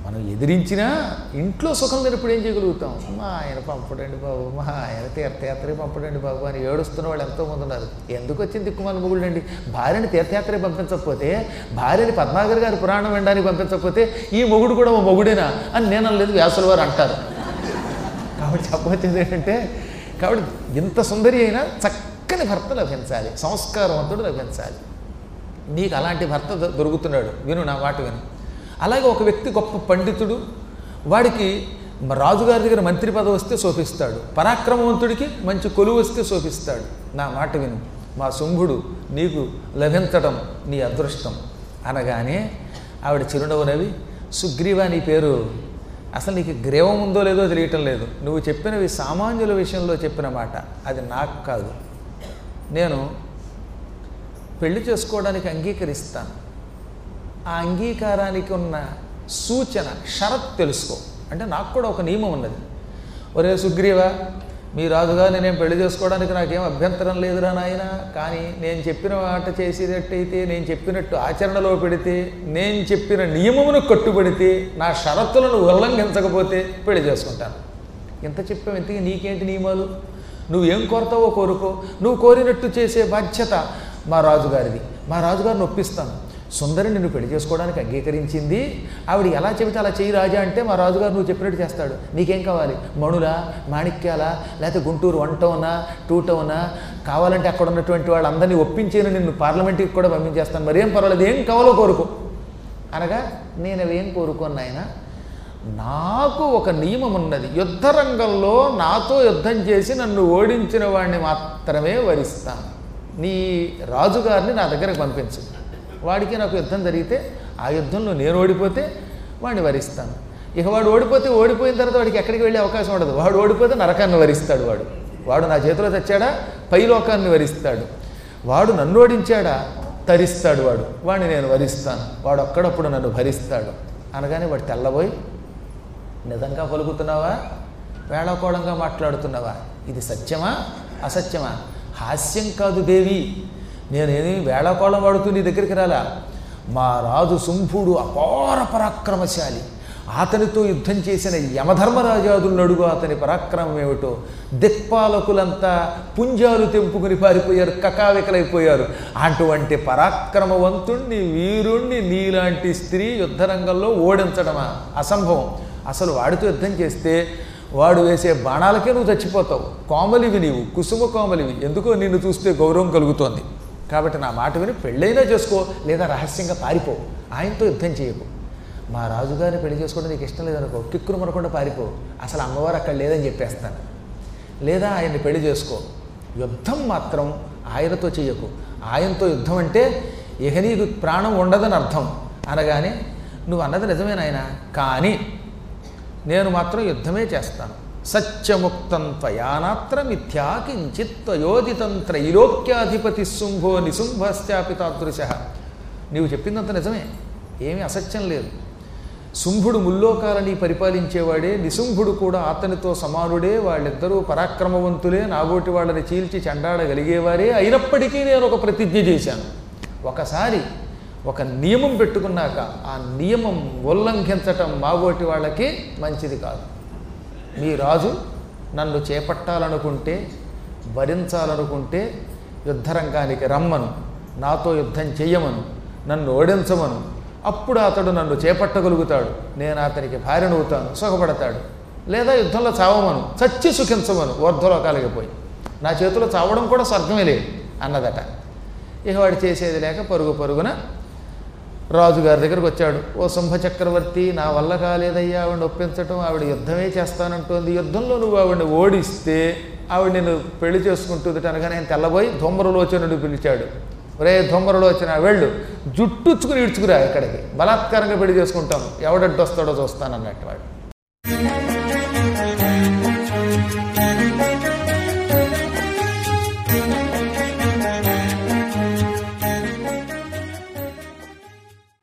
మనం ఎదిరించినా ఇంట్లో సుఖం లేనప్పుడు ఏం చేయగలుగుతాం? మా ఆయన పంపడండి బాబు, మా ఆయన తీర్థయాత్రకి పంపడండి బాబు అని ఏడుస్తున్న వాళ్ళు ఎంతోమంది ఉన్నారు. ఎందుకు వచ్చింది దిక్కుమాల మొగుళ్ళండి? భార్యని తీర్థయాత్రకి పంపించకపోతే, భార్యని పద్మాగర్ గారి పురాణం వినడానికి పంపించకపోతే ఈ మొగుడు కూడా ఓ మొగుడేనా అని నేను అనలేదు, వ్యాసుల వారు అంటారు. కాబట్టి చెప్పవచ్చేది ఏంటంటే, కాబట్టి ఇంత సుందరి అయినా చక్కని భర్త లభించాలి, సంస్కారవంతుడు లభించాలి. నీకు అలాంటి భర్త దొరుకుతున్నాడు, విను నా మాట విను. అలాగే ఒక వ్యక్తి గొప్ప పండితుడు, వాడికి రాజుగారి దగ్గర మంత్రి పదవి వస్తే శోభిస్తాడు, పరాక్రమవంతుడికి మంచి కొలువు వస్తే శోభిస్తాడు. నా మాట విను, మా శుంభుడు నీకు లభించడం నీ అదృష్టం అనగానే ఆవిడ చిరునవ్వు నవ్వి, సుగ్రీవా నీ పేరు, అసలు నీకు గ్రీవం ఉందో లేదో తెలియటం లేదు. నువ్వు చెప్పినవి సామాన్యుల విషయంలో చెప్పిన మాట, అది నాకు కాదు. నేను పెళ్లి చేసుకోవడానికి అంగీకరిస్తాను. ఆ అంగీకారానికి ఉన్న సూచన, షరత్ తెలుసుకో అంటే నాకు కూడా ఒక నియమం ఉన్నది. ఒరే సుగ్రీవ, మీ రాజుగా నేనేం పెళ్లి చేసుకోవడానికి నాకేం అభ్యంతరం లేదురా నాయన, కానీ నేను చెప్పిన మాట చేసేటట్టయితే, నేను చెప్పినట్టు ఆచరణలో పెడితే, నేను చెప్పిన నియమమును కట్టుబడితే, నా షరతులను ఉల్లంఘించకపోతే పెళ్లి చేసుకుంటాను. ఇంత చెప్పావు, ఇంతకీ నీకేంటి నియమాలు? నువ్వేం కోరుతావో కోరుకో, నువ్వు కోరినట్టు చేసే బాధ్యత మా రాజుగారిది. మా రాజుగారిని ఒప్పిస్తాను. సుందరి నిన్ను పెళ్లి చేసుకోవడానికి అంగీకరించింది, ఆవిడ ఎలా చెబితే అలా చెయ్యి రాజా అంటే మా రాజుగారు నువ్వు చెప్పినట్టు చేస్తాడు. నీకేం కావాలి? మణులా, మాణిక్యాలా, లేకపోతే గుంటూరు వన్ టౌనా, టూ టౌనా, కావాలంటే అక్కడ ఉన్నటువంటి వాళ్ళందరినీ ఒప్పించేను, నిన్ను పార్లమెంట్కి కూడా పంపించేస్తాను, మరేం పర్వాలేదు, ఏం కావాలో కోరుకో అనగా, నేను అవేం కోరుకోను ఆయన, నాకు ఒక నియమం ఉన్నది, యుద్ధ రంగంలో నాతో యుద్ధం చేసి నన్ను ఓడించిన వాడిని మాత్రమే వరిస్తాను. నీ రాజుగారిని నా దగ్గరకు పంపించు, వాడికి నాకు యుద్ధం జరిగితే ఆ యుద్ధంలో నేను ఓడిపోతే వాడిని వరిస్తాను. ఇక వాడు ఓడిపోతే, ఓడిపోయిన తర్వాత వాడికి ఎక్కడికి వెళ్ళే అవకాశం ఉండదు. వాడు ఓడిపోతే నరకాన్ని వరిస్తాడు. వాడు వాడు నా చేతిలో తెచ్చాడా పైలోకాన్ని వరిస్తాడు. వాడు నన్ను ఓడించాడా తరిస్తాడు. వాడు వాడిని నేను వరిస్తాను. వాడు ఒక్కడప్పుడు నన్ను భరిస్తాడు అనగానే వాడు తెల్లబోయి, నిజంగా పలుకుతున్నావా, వేళాకోళంగా మాట్లాడుతున్నావా, ఇది సత్యమా అసత్యమా? హాస్యం కాదు దేవి, నేనేమి వేళాకోళం వాడుతూ నీ దగ్గరికి రాలా. మా రాజు శుంభుడు అపార పరాక్రమశాలి, అతనితో యుద్ధం చేసిన యమధర్మరాజాదులను అడుగు అతని పరాక్రమం ఏమిటో. దిక్పాలకులంతా పుంజాలు తెంపుకుని పారిపోయారు, కకావికలైపోయారు. అటువంటి పరాక్రమవంతుణ్ణి, వీరుణ్ణి నీలాంటి స్త్రీ యుద్ధరంగంలో ఓడించడమా? అసంభవం. అసలు వాడితో యుద్ధం చేస్తే వాడు వేసే బాణాలకే నువ్వు చచ్చిపోతావు. కోమలివి నీవు, కుసుమ కోమలివి, ఎందుకో నిన్ను చూస్తే గౌరవం కలుగుతోంది. కాబట్టి నా మాట విని పెళ్ళైనా చేసుకో, లేదా రహస్యంగా పారిపో, ఆయనతో యుద్ధం చేయకు. మా రాజుగారిని పెళ్లి చేసుకోవడం నీకు ఇష్టం లేదనుకో, కిక్కును మనకుండా పారిపో, అసలు అమ్మవారు అక్కడ లేదని చెప్పేస్తాను. లేదా ఆయన్ని పెళ్లి చేసుకో, యుద్ధం మాత్రం ఆయనతో చెయ్యకు. ఆయనతో యుద్ధం అంటే ఇక నీకు ప్రాణం ఉండదని అర్థం అనగానే, నువ్వు అన్నది నిజమే నాయనా, కానీ నేను మాత్రం యుద్ధమే చేస్తాను. సత్యముక్తం త్వయానాత్ర మిథ్యా కించిత్ త్వయోజితం త్రైలోక్యాధిపతి శుంభో నిశుంభశ్చాపి తాదృశ. నీవు చెప్పిందంత నిజమే, ఏమీ అసత్యం లేదు. శుంభుడు ముల్లోకాలని పరిపాలించేవాడే, నిశుంభుడు కూడా అతనితో సమానుడే, వాళ్ళిద్దరూ పరాక్రమవంతులే, నాగోటి వాళ్ళని చీల్చి చెండాడగలిగేవారే. అయినప్పటికీ నేను ఒక ప్రతిజ్ఞ చేశాను. ఒకసారి ఒక నియమం పెట్టుకున్నాక ఆ నియమం ఉల్లంఘించటం మాగోటి వాళ్ళకి మంచిది కాదు. మీ రాజు నన్ను చేపట్టాలనుకుంటే, వరించాలనుకుంటే యుద్ధరంగానికి రమ్మను, నాతో యుద్ధం చెయ్యమను, నన్ను ఓడించమను. అప్పుడు అతడు నన్ను చేపట్టగలుగుతాడు, నేను అతనికి భార్యనవుతాను, సుఖపడతాడు. లేదా యుద్ధంలో చావమను, చచ్చి సుఖించమను, ఊర్ధ్వలోకాలకి పోయి, నా చేతిలో చావడం కూడా స్వర్గమే లేదు అన్నదట. ఇక వాడు చేసేది లేక పరుగు పరుగున రాజుగారి దగ్గరకు వచ్చాడు. ఓ శుంభ చక్రవర్తి, నా వల్ల కాలేదయ్యా ఆవిడని ఒప్పించటం, ఆవిడ యుద్ధమే చేస్తానంటోంది, యుద్ధంలో నువ్వు ఆవిడని ఓడిస్తే ఆవిడ నేను పెళ్లి చేసుకుంటుంది అనగా నేను తెల్లబోయి ధూమ్రలోచనుడు పిలిచాడు. ఒరే ధూమ్రలోచన, వెళ్ళు, జుట్టుచ్చుకుని ఇడ్చుకురా, ఇక్కడికి బలాత్కారంగా పెళ్లి చేసుకుంటాను, ఎవడడ్డు వస్తాడో చూస్తానన్నట్టు వాడు.